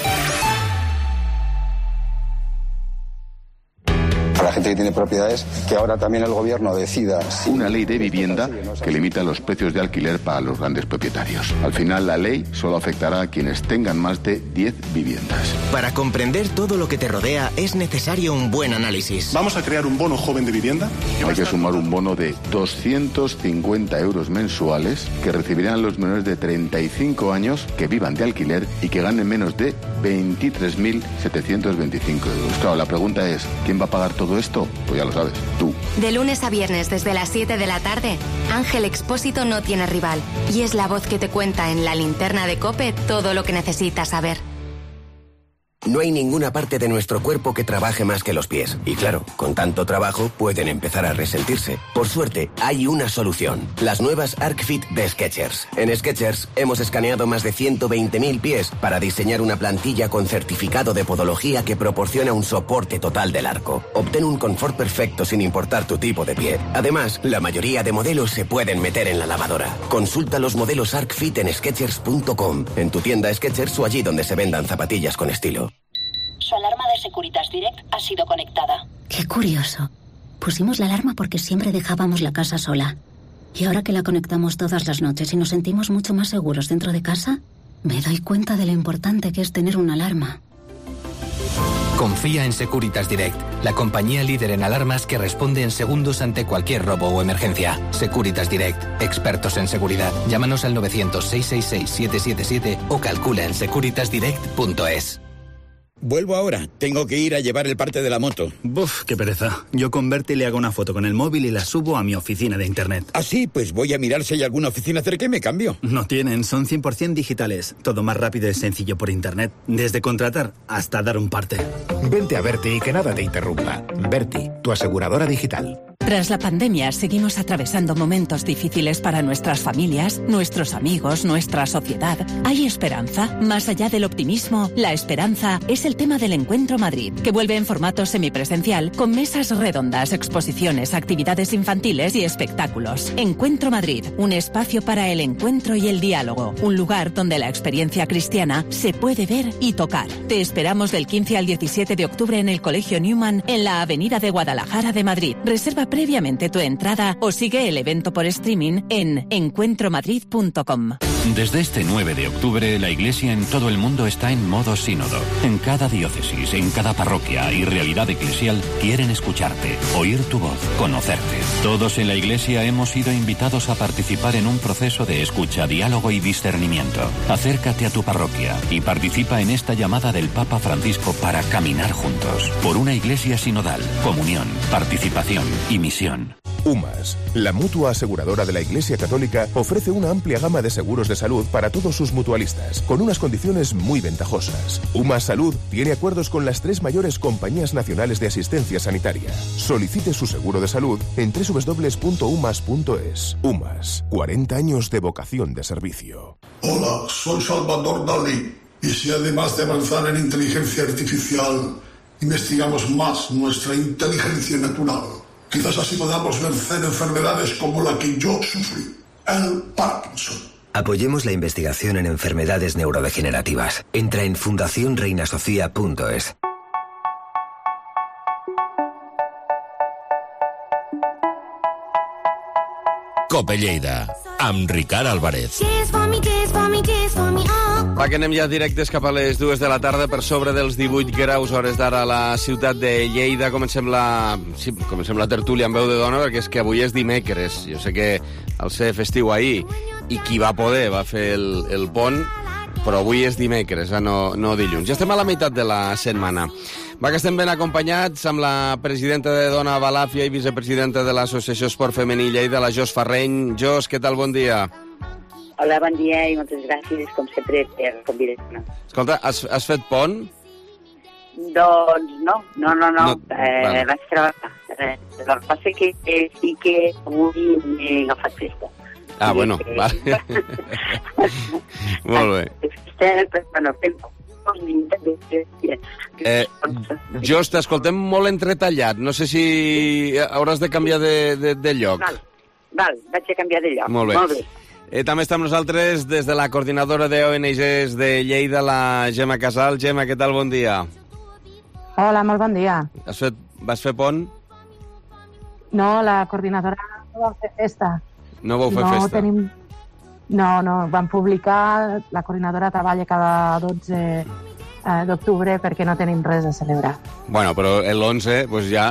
A la gente que tiene propiedades, que ahora también el gobierno decida... Una ley de vivienda que limita los precios de alquiler para los grandes propietarios. Al final, la ley solo afectará a quienes tengan más de 10 viviendas. Para comprender todo lo que te rodea es necesario un buen análisis. ¿Vamos a crear un bono joven de vivienda? Hay que sumar un bono de 250 euros mensuales que recibirán los menores de 35 años que vivan de alquiler y que ganen menos de 23.725 euros. Claro, la pregunta es, ¿quién va a pagar todo esto? Pues ya lo sabes, tú. De lunes a viernes desde las 7 de la tarde, Ángel Expósito no tiene rival y es la voz que te cuenta en la linterna de COPE todo lo que necesitas saber. No hay ninguna parte de nuestro cuerpo que trabaje más que los pies. Y claro, con tanto trabajo pueden empezar a resentirse. Por suerte, hay una solución. Las nuevas ArcFit de Skechers. En Skechers hemos escaneado más de 120.000 pies para diseñar una plantilla con certificado de podología que proporciona un soporte total del arco. Obtén un confort perfecto sin importar tu tipo de pie. Además, la mayoría de modelos se pueden meter en la lavadora. Consulta los modelos ArcFit en Skechers.com, en tu tienda Skechers o allí donde se vendan zapatillas con estilo. Su alarma de Securitas Direct ha sido conectada. Qué curioso. Pusimos la alarma porque siempre dejábamos la casa sola. Y ahora que la conectamos todas las noches y nos sentimos mucho más seguros dentro de casa, me doy cuenta de lo importante que es tener una alarma. Confía en Securitas Direct, la compañía líder en alarmas que responde en segundos ante cualquier robo o emergencia. Securitas Direct, expertos en seguridad. Llámanos al 900-666-777 o calcula en securitasdirect.es. Vuelvo ahora. Tengo que ir a llevar el parte de la moto. Buf, qué pereza. Yo con Berti le hago una foto con el móvil y la subo a mi oficina de internet. ¿Ah, sí? Pues voy a mirar si hay alguna oficina cerca y me cambio. No tienen, son 100% digitales. Todo más rápido y sencillo por internet. Desde contratar hasta dar un parte. Vente a Berti y que nada te interrumpa. Berti, tu aseguradora digital. Tras la pandemia, seguimos atravesando momentos difíciles para nuestras familias, nuestros amigos, nuestra sociedad. ¿Hay esperanza? Más allá del optimismo, la esperanza es el tema del Encuentro Madrid, que vuelve en formato semipresencial con mesas redondas, exposiciones, actividades infantiles y espectáculos. Encuentro Madrid, un espacio para el encuentro y el diálogo, un lugar donde la experiencia cristiana se puede ver y tocar. Te esperamos del 15 al 17 de octubre en el Colegio Newman, en la Avenida de Guadalajara de Madrid. Reserva previamente tu entrada o sigue el evento por streaming en encuentromadrid.com. Desde este 9 de octubre, la Iglesia en todo el mundo está en modo sínodo. En cada diócesis, en cada parroquia y realidad eclesial quieren escucharte, oír tu voz, conocerte. Todos en la Iglesia hemos sido invitados a participar en un proceso de escucha, diálogo y discernimiento. Acércate a tu parroquia y participa en esta llamada del Papa Francisco para caminar juntos. Por una Iglesia sinodal, comunión, participación y misión. UMAS, la mutua aseguradora de la Iglesia Católica, ofrece una amplia gama de seguros de salud para todos sus mutualistas, con unas condiciones muy ventajosas. UMAS Salud tiene acuerdos con las 3 mayores compañías nacionales de asistencia sanitaria. Solicite su seguro de salud en www.umas.es. UMAS, 40 años de vocación de servicio. Hola, soy Salvador Dalí, y si además de avanzar en inteligencia artificial, investigamos más nuestra inteligencia natural, quizás así podamos vencer enfermedades como la que yo sufrí, el Parkinson. Apoyemos la investigación en enfermedades neurodegenerativas. Entra en fundacionreinasofía.es. Cope Lleida, amb Ricard Álvarez. Va, que anem ja directes cap a les 2 de la tarda, per sobre dels 18 graus, hores d'ara a la ciutat de Lleida. Comencem la tertúlia amb veu de dona, perquè és que avui és dimecres. Jo sé que al ser festiu ahir i qui va poder va fer el pont, però avui és dimecres, no dilluns. Ja estem a la meitat de la setmana. Va, que estem ben acompanyats amb la presidenta de Dona Balàfia i vicepresidenta de l'Associació Esport Femení Lleida, la Jos Farreny. Jos, què tal? Bon dia. Hola, bon dia i moltes gràcies, com sempre, per convidar-me. Escolta, has fet pont? Doncs no. Vaig treballar. El que passa que sí que avui m'he agafat festa. Ah, bueno, vale. Molt bé. Jos, t'escoltem molt entretallat. No sé si hauràs de canviar de lloc. Val, vaig a canviar de lloc. Molt bé. També està amb nosaltres des de la coordinadora d'ONGs de Lleida, la Gemma Casal. Gemma, què tal? Bon dia. Hola, molt bon dia. Vas fer pont? No, la coordinadora no va fer festa. No vau fer festa? No, van publicar, la coordinadora treballa cada 12 d'octubre perquè no tenim res a celebrar. Bueno, però l'11, doncs ja...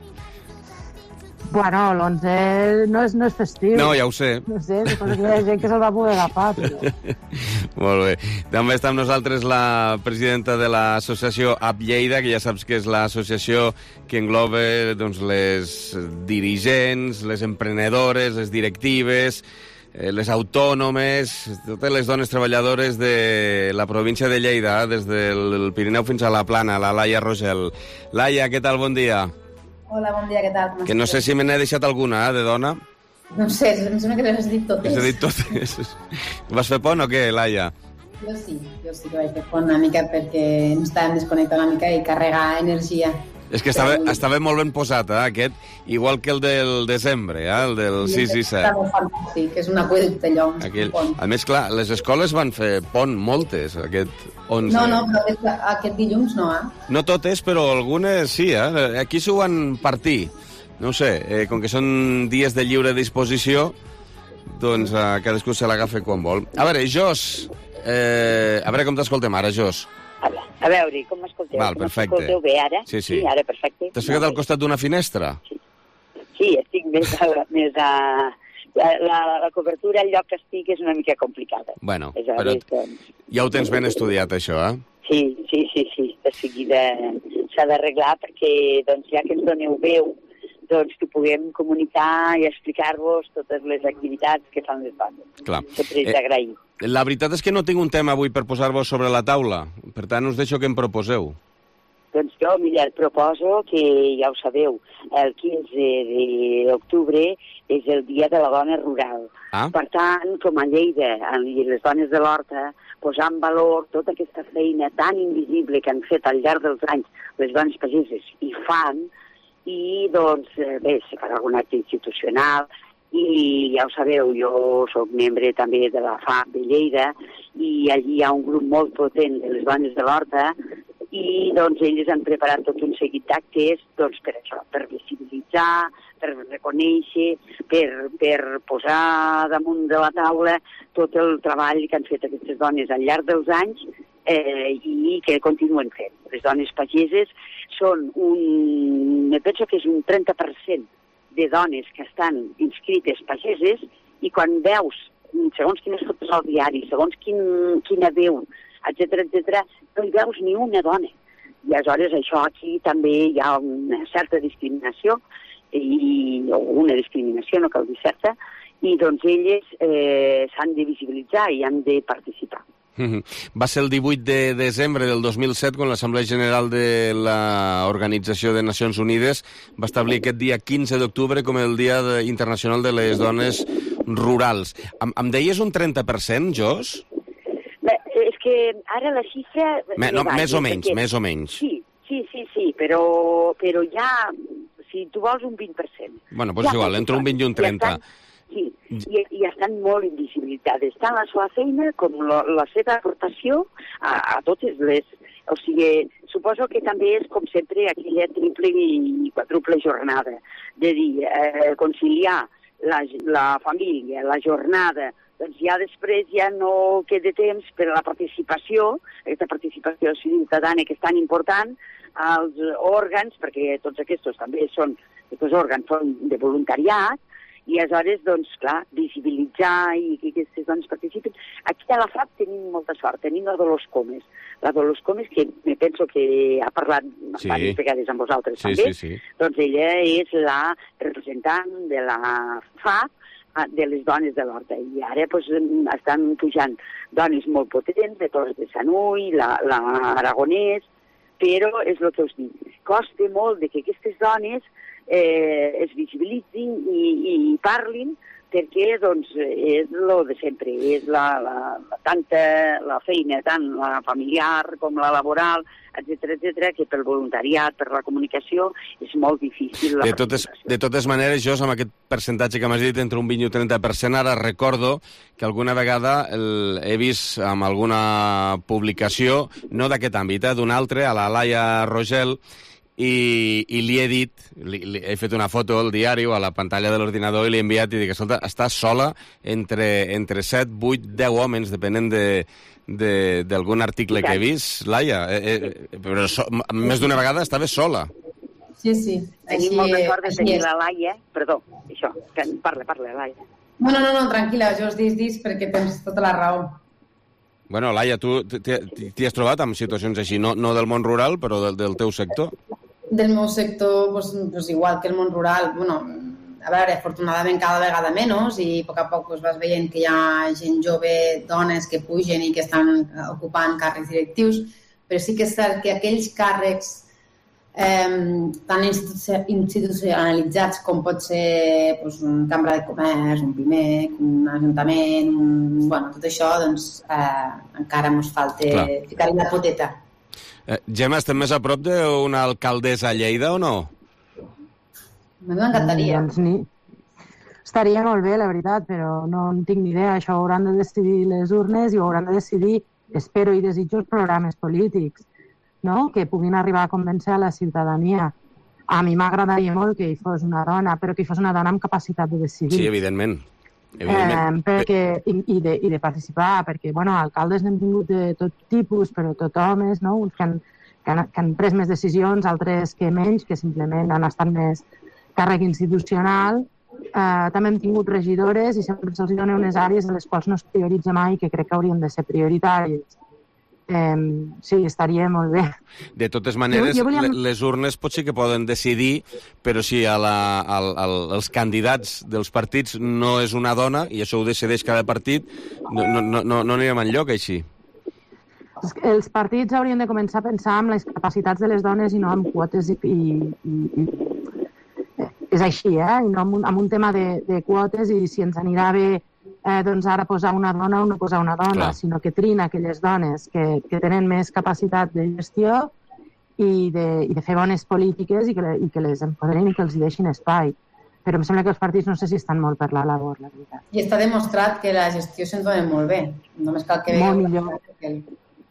Bueno, l'11 no és festiu. No, ja ho sé. No sé, suposo que hi ha gent que se'l va poder agafar, però... Molt bé. També està amb nosaltres la presidenta de l'associació AP Lleida, que ja saps que és l'associació que engloba doncs, les dirigents, les emprenedores, les directives, les autònomes, totes les dones treballadores de la província de Lleida, des del Pirineu fins a la Plana, la Laia Rogel. Laia, què tal? Bon dia. Hola, bon dia, què tal? Que no sé si me n'he deixat alguna, de dona. No sé, em sembla que les has dit totes. Les he dit totes. Vas fer pont o què, Laia? Jo sí que vaig fer pont una mica perquè ens estàvem desconnectant una mica i carregar energia. És que estava molt ben posat, aquest, igual que el del desembre, el del 6 i 7. Està molt fantàstic, és un aqüeducte allò. A més, clar, les escoles van fer pont moltes, aquest 11. No, però aquest dilluns no, No totes, però algunes sí, Aquí s'ho van partir. No ho sé, com que són dies de lliure disposició, doncs cadascú se l'agafa quan vol. A veure, Jos, a veure com t'escoltem ara, Jos. A veure, com m'escolteu? Val, perfecte. M'escolteu bé ara? Sí, ara perfecte. T'has ficat al costat d'una finestra? Sí, estic més a... La cobertura al lloc que estic és una mica complicada. Bueno, però ja ho tens ben estudiat, això, Sí. De seguida s'ha d'arreglar perquè, doncs, ja que ens doneu veu, doncs que puguem comunicar i explicar-vos totes les activitats que fan les bandes. Clar. Sempre és d'agrair. La veritat és que no tinc un tema avui per posar-vos sobre la taula. Per tant, us deixo que em proposeu. Doncs jo, mira, proposo que, ja ho sabeu, el 15 d'octubre és el Dia de la Dona Rural. Per tant, com a Lleida i les dones de l'Horta, posar en valor tota aquesta feina tan invisible que han fet al llarg dels anys les dones pageses i fan, i doncs, bé, se farà algun acte institucional, i ja ho sabeu, jo soc membre també de la FAP de Lleida i allí hi ha un grup molt potent de les dones de l'Horta i doncs elles han preparat tot un seguit d'actes doncs, per això, per visibilitzar, per reconèixer, per posar damunt de la taula tot el treball que han fet aquestes dones al llarg dels anys i que continuen fent. Les dones pageses són me penso que és un 30% de dones que estan inscrites pageses i quan veus, segons quines fotos al diari, segons quina veu, etc., no hi veus ni una dona. I aleshores això aquí també hi ha una certa discriminació, o una discriminació, no cal dir certa, i doncs elles s'han de visibilitzar i han de participar. Va ser el 18 de desembre del 2007 quan l'Assemblea General de l'Organització de Nacions Unides va establir aquest dia 15 d'octubre com el Dia Internacional de les Dones Rurals. Em deies un 30%, Jos? És que ara la xifra... Més o menys. Sí, però ja, si tu vols un 20%. Bueno, doncs igual, entre un 20 i un 30%. Sí, i estan molt invisibilitzades, tant la seva feina com la seva aportació a totes les... O sigui, suposo que també és, com sempre, aquella triple i quadruple jornada, de dir, conciliar la família, la jornada, doncs ja després ja no queda temps per a la participació, aquesta participació ciutadana que és tan important, als òrgans, perquè tots aquests també aquests òrgans són de voluntariat, I aleshores, doncs, clar, visibilitzar i que aquestes dones participin. Aquí a la FAP tenim molta sort, tenim la Dolors Comes. La Dolors Comes, que me penso que ha parlat diverses vegades amb vosaltres també, doncs ella és la representant de la FAP de les dones de l'Horta. I ara estan pujant dones molt potents de Torres de Sanui, l'Aragonès, però és el que us dic. Costa molt de que aquestes dones es visibilitzin i parlin, perquè doncs, és el de sempre, és la feina, tant la familiar com la laboral, etcètera, que pel voluntariat, per la comunicació, és molt difícil. De totes maneres, jo, amb aquest percentatge que m'has dit, entre un 20 i un 30%, ara recordo que alguna vegada he vist amb alguna publicació, no d'aquest àmbit, d'un altre, a la Laia Rogel, i li he dit, he fet una foto al diari o a la pantalla de l'ordinador i li he enviat i dic, escolta, està sola entre 7, 8, 10 homes, depenent d'algun article que he vist, Laia, però més d'una vegada estava sola. Sí. Tenim molta sort de tenir la Laia, perdó, això, parla, Laia. No, tranquil·la, jo us dis perquè tens tota la raó. Bueno, Laia, tu t'hi has trobat amb situacions així, no del món rural, però del teu sector? Del meu sector, pues igual que el món rural, bueno, a veure, afortunadament cada vegada menys i a poc vas veient que hi ha gent jove, dones que pugen i que estan ocupant càrrecs directius, però sí que és cert que aquells càrrecs tan institucionalitzats com pot ser una cambra de comerç, un PIMEC, un ajuntament, tot això, doncs encara ens falta ficar-hi la poteta. Gemma, estem més a prop d'una alcaldessa a Lleida o no? M'encantaria. Estaria molt bé, la veritat, però no en tinc ni idea. Això ho hauran de decidir les urnes i ho hauran de decidir, espero i desitjo, els programes polítics, no? Que puguin arribar a convèncer a la ciutadania. A mi m'agradaria molt que hi fos una dona, però que hi fos una dona amb capacitat de decidir. Sí, evidentment. I de participar, perquè alcaldes n'hem tingut de tot tipus, però tot homes, no? Uns que han pres més decisions, altres que menys, que simplement han estat més càrrec institucional. També hem tingut regidores i sempre se'ls dona unes àrees a les quals no es prioritza mai, que crec que haurien de ser prioritàries. Sí, estaria molt bé. De totes maneres, les urnes potser que poden decidir, però si els candidats dels partits no és una dona, i això ho decideix cada partit, no anirem enlloc així. Els partits haurien de començar a pensar en les capacitats de les dones i no en quotes és així, i no en un tema de quotes i si ens anirà bé doncs ara posar una dona o no posar una dona, sinó que trin aquelles dones que tenen més capacitat de gestió i de fer bones polítiques i que les empoderin i que els hi deixin espai. Però em sembla que els partits no sé si estan molt per la labor, la veritat. I està demostrat que la gestió se'n dona molt bé. Només cal que veieu... Molt millor.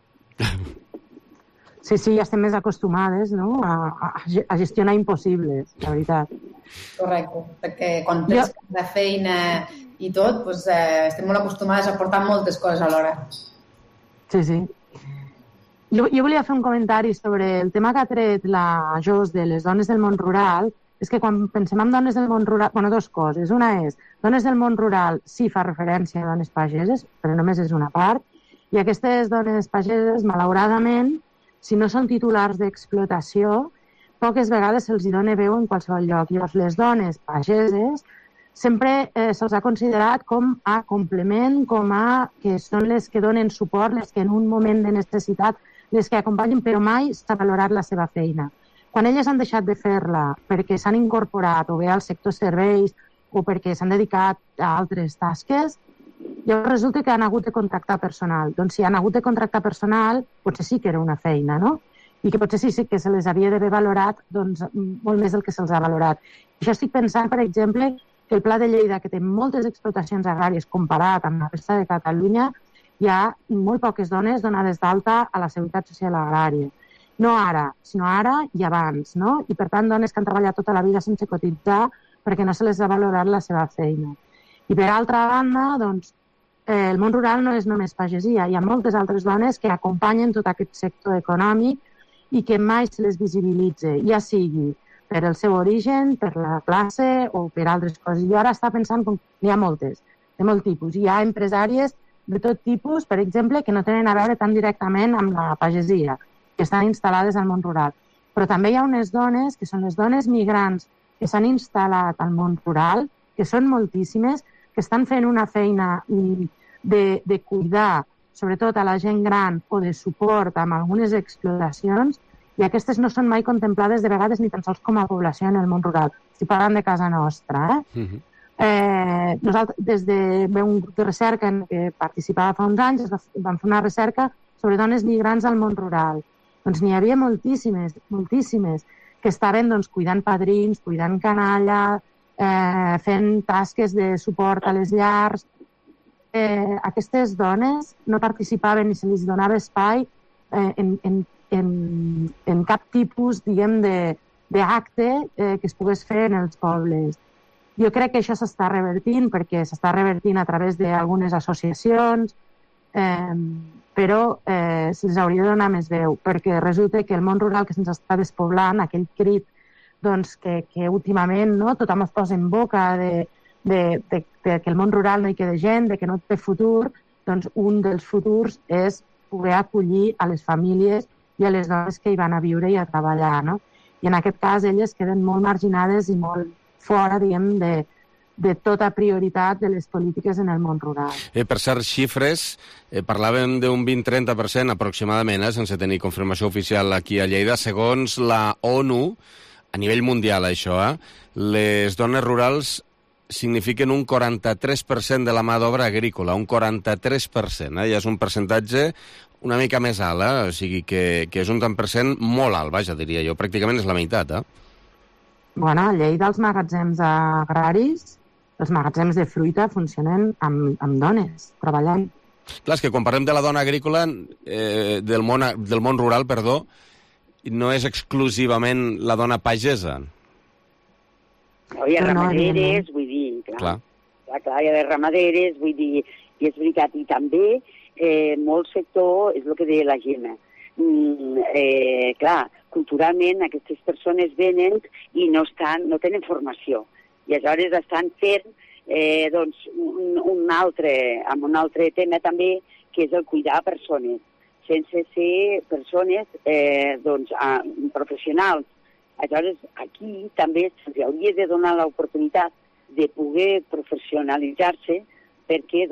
Sí, ja estem més acostumades, no?, a gestionar impossibles, la veritat. Correcte, perquè quan tens de feina i tot, estem molt acostumades a portar moltes coses alhora. Sí. Jo volia fer un comentari sobre el tema que ha tret la Jos de les dones del món rural. És que quan pensem en dones del món rural... Dues coses. Una és, dones del món rural sí fa referència a dones pageses, però només és una part, i aquestes dones pageses, malauradament, si no són titulars d'explotació, poques vegades se'ls dona veu en qualsevol lloc. Llavors, les dones pageses sempre se'ls ha considerat com a complement, com a que són les que donen suport, les que en un moment de necessitat, les que acompanyen, però mai s'ha valorat la seva feina. Quan elles han deixat de fer-la perquè s'han incorporat o bé al sector serveis o perquè s'han dedicat a altres tasques, llavors resulta que han hagut de contractar personal. Doncs si han hagut de contractar personal, potser sí que era una feina, no? I que potser sí que se les havia d'haver valorat molt més del que se'ls ha valorat. Això estic pensant, per exemple, que el Pla de Lleida, que té moltes explotacions agràries comparat amb la resta de Catalunya, hi ha molt poques dones donades d'alta a la Seguretat Social Agrària. No ara, sinó ara i abans, no? I per tant, dones que han treballat tota la vida sense cotitzar perquè no se les ha valorat la seva feina. I per altra banda, doncs, el món rural no és només pagesia, hi ha moltes altres dones que acompanyen tot aquest sector econòmic i que mai se les visibilitza, ja sigui per el seu origen, per la classe o per altres coses. Jo ara estava pensant que n'hi ha moltes, de molt tipus. Hi ha empresàries de tot tipus, per exemple, que no tenen a veure tan directament amb la pagesia, que estan instal·lades al món rural. Però també hi ha unes dones, que són les dones migrants, que s'han instal·lat al món rural, que són moltíssimes, que estan fent una feina de cuidar, sobretot a la gent gran, o de suport amb algunes explotacions, i aquestes no són mai contemplades de vegades ni tan sols com a població en el món rural. Estic parlant de casa nostra, Nosaltres, des d'un grup de recerca en què participava fa uns anys, vam fer una recerca sobre dones migrants al món rural. Doncs n'hi havia moltíssimes, que estaven cuidant padrins, cuidant canalla, fent tasques de suport a les llars. Aquestes dones no participaven ni se les donava espai en cap tipus, diguem, d'acte que es pogués fer en els pobles. Jo crec que això s'està revertint, perquè s'està revertint a través d'algunes associacions, però se'ls hauria de donar més veu, perquè resulta que el món rural que se'ns està despoblant, aquell crit que últimament tothom es posa en boca de que el món rural no hi queda gent, de que no té futur, doncs un dels futurs és poder acollir a les famílies i a les dones que hi van a viure i a treballar, no? I en aquest cas elles queden molt marginades i molt fora, diguem, de tota prioritat de les polítiques en el món rural. Per cert, xifres, parlàvem d'un 20-30% aproximadament, sense tenir confirmació oficial aquí a Lleida. Segons la ONU, a nivell mundial això, les dones rurals signifiquen un 43% de la mà d'obra agrícola, un 43%, ja és un percentatge una mica més alt, o sigui que és un tant per cent molt alt, vaja, diria jo, pràcticament és la meitat, Bueno, a Lleida els magatzems agraris, els magatzems de fruita funcionen amb dones, treballant. Clar, és que quan parlem de la dona agrícola, del món rural, perdó, no és exclusivament la dona pagesa. No, hi ha ramaderes, vull dir, clar, hi ha ramaderes, vull dir, i és veritat, i també molt sector, és el que deia la Gemma, clar, culturalment aquestes persones venen i no tenen formació. I aleshores estan fent un altre tema també, que és el cuidar persones, sense ser persones professionals. Aleshores, aquí també se'ls hauria de donar l'oportunitat de poder professionalitzar-se perquè,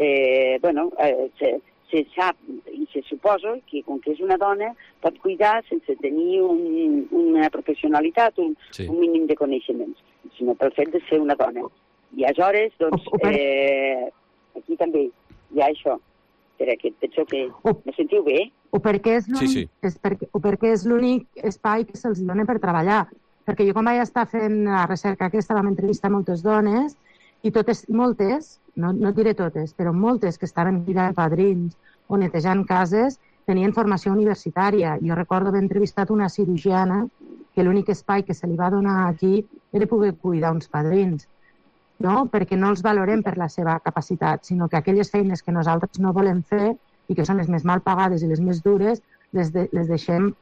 se sap i se suposa que, com que és una dona, pot cuidar sense tenir una professionalitat, un mínim de coneixements, sinó pel fet de ser una dona. I aleshores, aquí també hi ha això. Que penso que... Me sentiu bé? O perquè és l'únic espai que se'ls dona per treballar. Perquè jo, quan vaig estar fent la recerca aquesta, vam entrevistar moltes dones, i moltes, no diré totes, però moltes que estaven cuidant padrins o netejant cases, tenien formació universitària. Jo recordo haver entrevistat una cirurgiana que l'únic espai que se li va donar aquí era poder cuidar uns padrins, no? Perquè no els valorem per la seva capacitat, sinó que aquelles feines que nosaltres no volem fer i que són les més mal pagades i les més dures, les deixem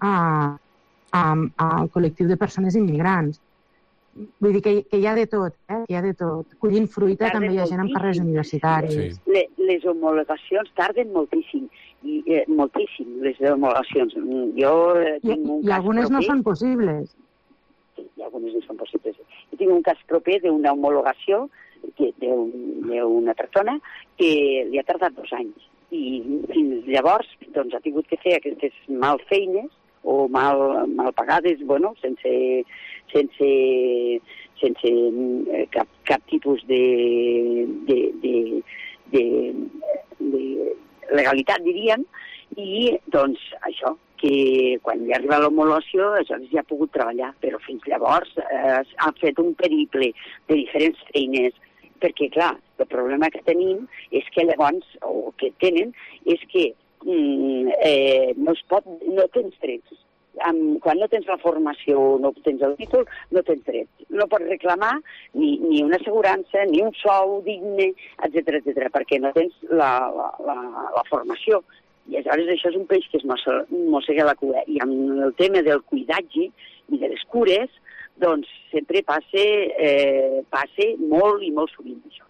al col·lectiu de persones immigrants. Vull dir que hi ha de tot, hi ha de tot. Collint fruita també hi ha gent amb carreres universitàries. Les homologacions tarden moltíssim, les homologacions. I algunes no són possibles. Sí, i algunes no són possibles. Jo tinc un cas proper d'una homologació d'una persona que li ha tardat 2 anys. I fins llavors ha tingut que fer aquestes mal feines o mal pagades, sense cap tipus de legalitat, diríem, i això, que quan li arriba l'homologació ja ha pogut treballar, però fins llavors ha fet un periple de diferents feines, perquè, clar, el problema que tenim és que llavors, o que tenen, és que no tens drets. Quan no tens la formació, no tens el títol, no tens drets. No pots reclamar ni una assegurança, ni un sou digne, etc., perquè no tens la formació. I aleshores això és un peix que es mossega la cua. I amb el tema del cuidatge i de les cures, doncs sempre passa molt i molt sovint això.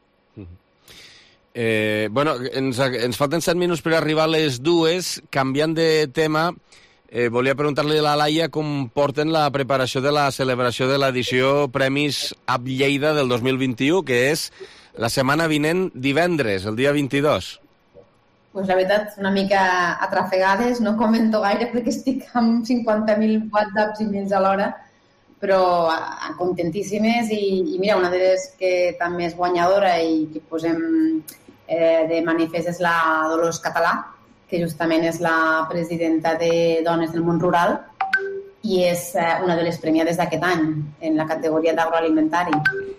Bueno, ens falten 7 minuts per arribar a les 2. Canviant de tema, volia preguntar-li a la Laia com porten la preparació de la celebració de l'edició Premis App Lleida del 2021, que és la setmana vinent divendres, el dia 22. Pues la veritat, una mica atrafegades, no comento gaire perquè estic amb 50.000 whatsapps i mails alhora, però contentíssimes i mira, una de les que també és guanyadora i que posem de manifest és la Dolors Català, que justament és la presidenta de Dones del Món Rural i és una de les premiades d'aquest any en la categoria d'agroalimentari.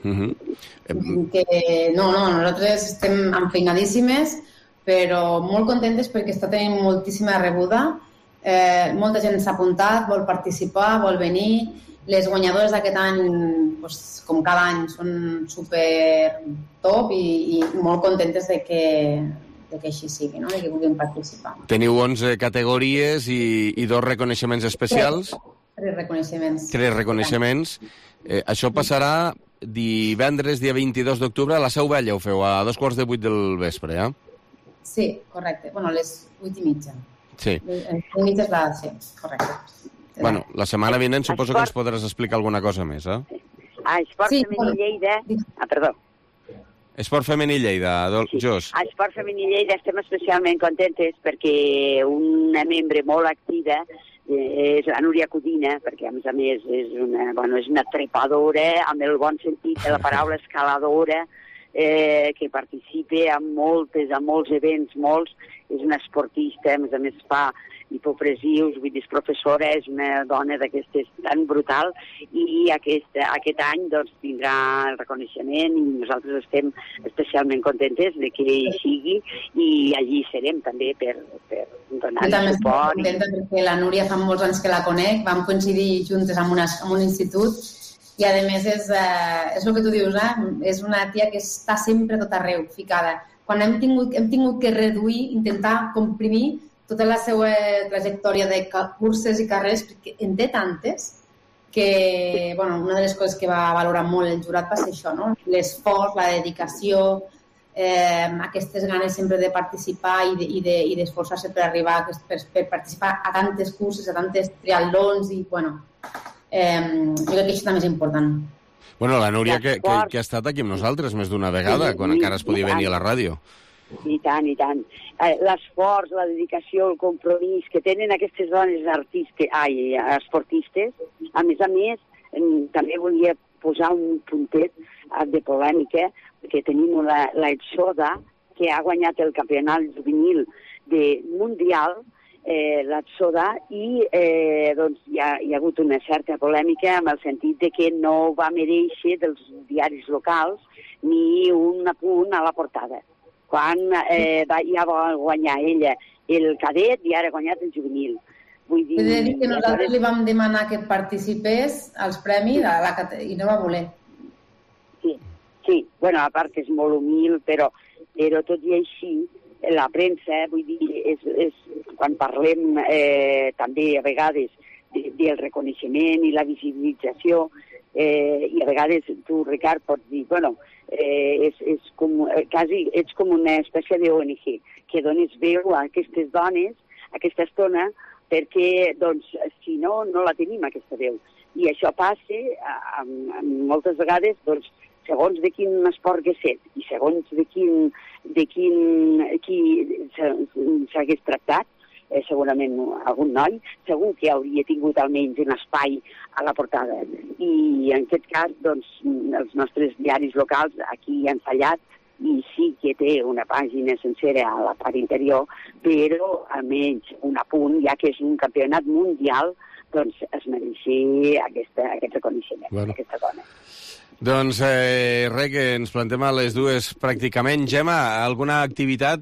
Nosaltres estem enfeinadíssimes, però molt contentes perquè està tenint moltíssima rebuda. Molta gent s'ha apuntat, vol participar, vol venir. Les guanyadores d'aquest any, com cada any, són super top i molt contentes de que així sigui, de que puguin participar. Teniu 11 categories i 2 reconeixements especials? 3 reconeixements. 3 reconeixements. Això passarà divendres, dia 22 d'octubre, a la Seu Vella, ho feu, a 7:45 del vespre, eh? Sí, correcte. Bueno, a les 8:30. Sí. A les 8:30 és la... Sí, correcte. Bueno, la setmana vinent suposo que ens podràs explicar alguna cosa més, eh? Esport Femení Lleida... Perdó. Esport Femení Lleida, Jos. A Esport Femení Lleida estem especialment contentes perquè una membre molt activa és la Núria Codina, perquè a més és una trepadora, amb el bon sentit de la paraula, escaladora, que participa en molts events, és una esportista, a més fa hipopressius, vull dir, és professora, és una dona d'aquestes tan brutal i aquest any doncs, tindrà el reconeixement i nosaltres estem especialment contentes de que hi sigui i allí serem també per donar suport. Jo també estic contenta perquè la Núria fa molts anys que la conec, vam coincidir juntes en un institut i a més és el que tu dius, és una tia que està sempre tot arreu, ficada. Quan hem tingut que reduir, intentar comprimir tota la seva trajectòria de curses i carreres, perquè en té tantes que, una de les coses que va valorar molt el jurat va ser això, no? L'esforç, la dedicació, aquestes ganes sempre de participar i d'esforçar-se per arribar, per participar a tantes curses, a tantes triatlons i, jo crec que això també és important. Bueno, la Núria que ha estat aquí amb nosaltres més d'una vegada, quan encara es podia venir a la ràdio. I tant, i tant. L'esforç, la dedicació, el compromís que tenen aquestes dones esportistes. A més, també volia posar un puntet de polèmica, perquè tenim la Etsoda, que ha guanyat el campionat juvenil mundial, l'Etsoda, i hi ha hagut una certa polèmica en el sentit de que no va mereixer dels diaris locals ni un apunt a la portada. Quan ja va guanyar ella el cadet i ara ha guanyat el juvenil. He de dir que nosaltres li vam demanar que participés als premis i no va voler. Sí. Bueno, a part és molt humil, però tot i així, la premsa, vull dir, quan parlem també a vegades del reconeixement i la visibilització, i a vegades tu, Ricard, pots dir, ets com una espècie d'ONG que dones veu a aquestes dones, a aquesta estona, perquè, si no, no la tenim, aquesta veu. I això passa moltes vegades, segons de quin esport que set i segons de qui s'hagués tractat, segurament algun noi, segur que hauria tingut almenys un espai a la portada. I en aquest cas, els nostres diaris locals aquí han fallat i sí que té una pàgina sencera a la part interior, però almenys un apunt, ja que és un campionat mundial, es mereixia aquest reconeixement, aquesta dona. Doncs res, que ens plantem a les 2 pràcticament. Gemma, alguna activitat?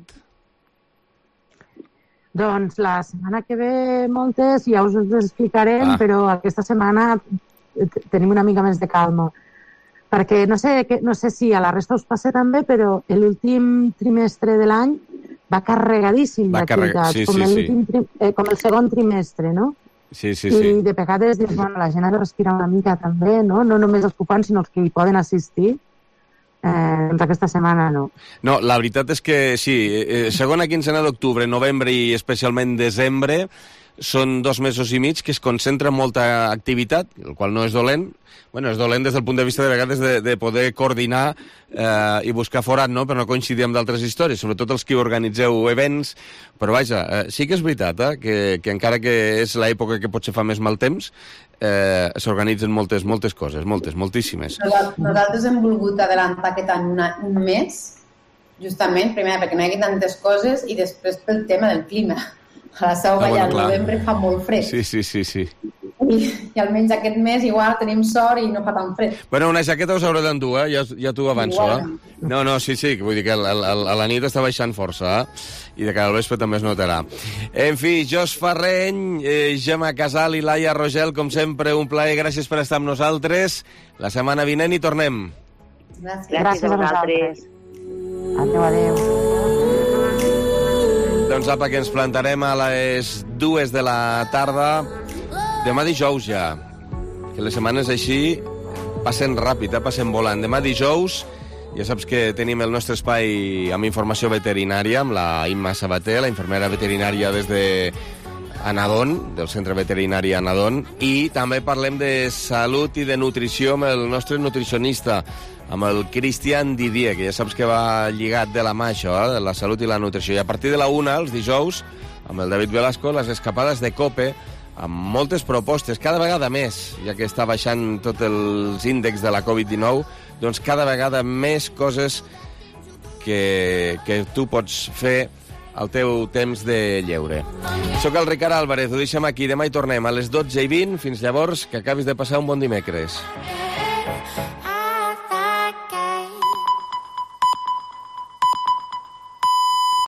Doncs la setmana que ve moltes, ja us explicarem, però aquesta setmana tenim una mica més de calma. Perquè no sé si a la resta us passa també, però l'últim trimestre de l'any va carregadíssim d'activitats, com el segon trimestre, no? Sí. I de vegades dius, bueno, la gent ha de respirar una mica també, no? No només els ocupants, sinó els que hi poden assistir. Doncs aquesta setmana no. No, la veritat és que sí, segona quinzena d'octubre, novembre i especialment desembre, són 2 mesos i mig que es concentra molta activitat, el qual no és dolent. Bueno, és dolent des del punt de vista de vegades de poder coordinar i buscar forat, no?, per no coincidir amb d'altres històries, sobretot els que organitzeu events, però vaja, sí que és veritat que encara que és l'època que potser fa més mal temps, s'organitzen moltes coses, moltíssimes. Nosaltres hem volgut adelantar aquest any un mes, justament, primer perquè no hi hagi tantes coses i després pel tema del clima. A la Seu Gaià al novembre fa molt fred. Sí. I almenys aquest mes igual tenim sort i no fa tan fred. Bueno, una jaqueta us haureu d'endur, ja t'ho avanço. No, sí, vull dir que a la nit està baixant força, i de cara al vespre també es notarà. En fi, Jos Farreny, Gemma Casal i Laia Rogel, com sempre, un plaer, gràcies per estar amb nosaltres. La setmana vinent hi tornem. Gràcies a vosaltres. Adéu. Doncs apa, que ens plantarem a les 2 de la tarda. Demà dijous ja, que les setmanes així passen ràpid, passen volant. Demà dijous, ja saps que tenim el nostre espai amb informació veterinària, amb la Imma Sabater, la infermera veterinària des de Anadon, del Centre Veterinari Anadon, i també parlem de salut i de nutrició amb el nostre nutricionista, amb el Cristian Didier, que ja saps que va lligat de la mà això, de la salut i la nutrició. I a partir de la 1, els dijous, amb el David Velasco, les escapades de COPE, amb moltes propostes, cada vegada més, ja que està baixant tots els índexs de la Covid-19, doncs cada vegada més coses que tu pots fer al teu temps de lleure. Soc el Ricard Álvarez, ho deixem aquí, demà hi tornem a les 12:20, fins llavors, que acabis de passar un bon dimecres.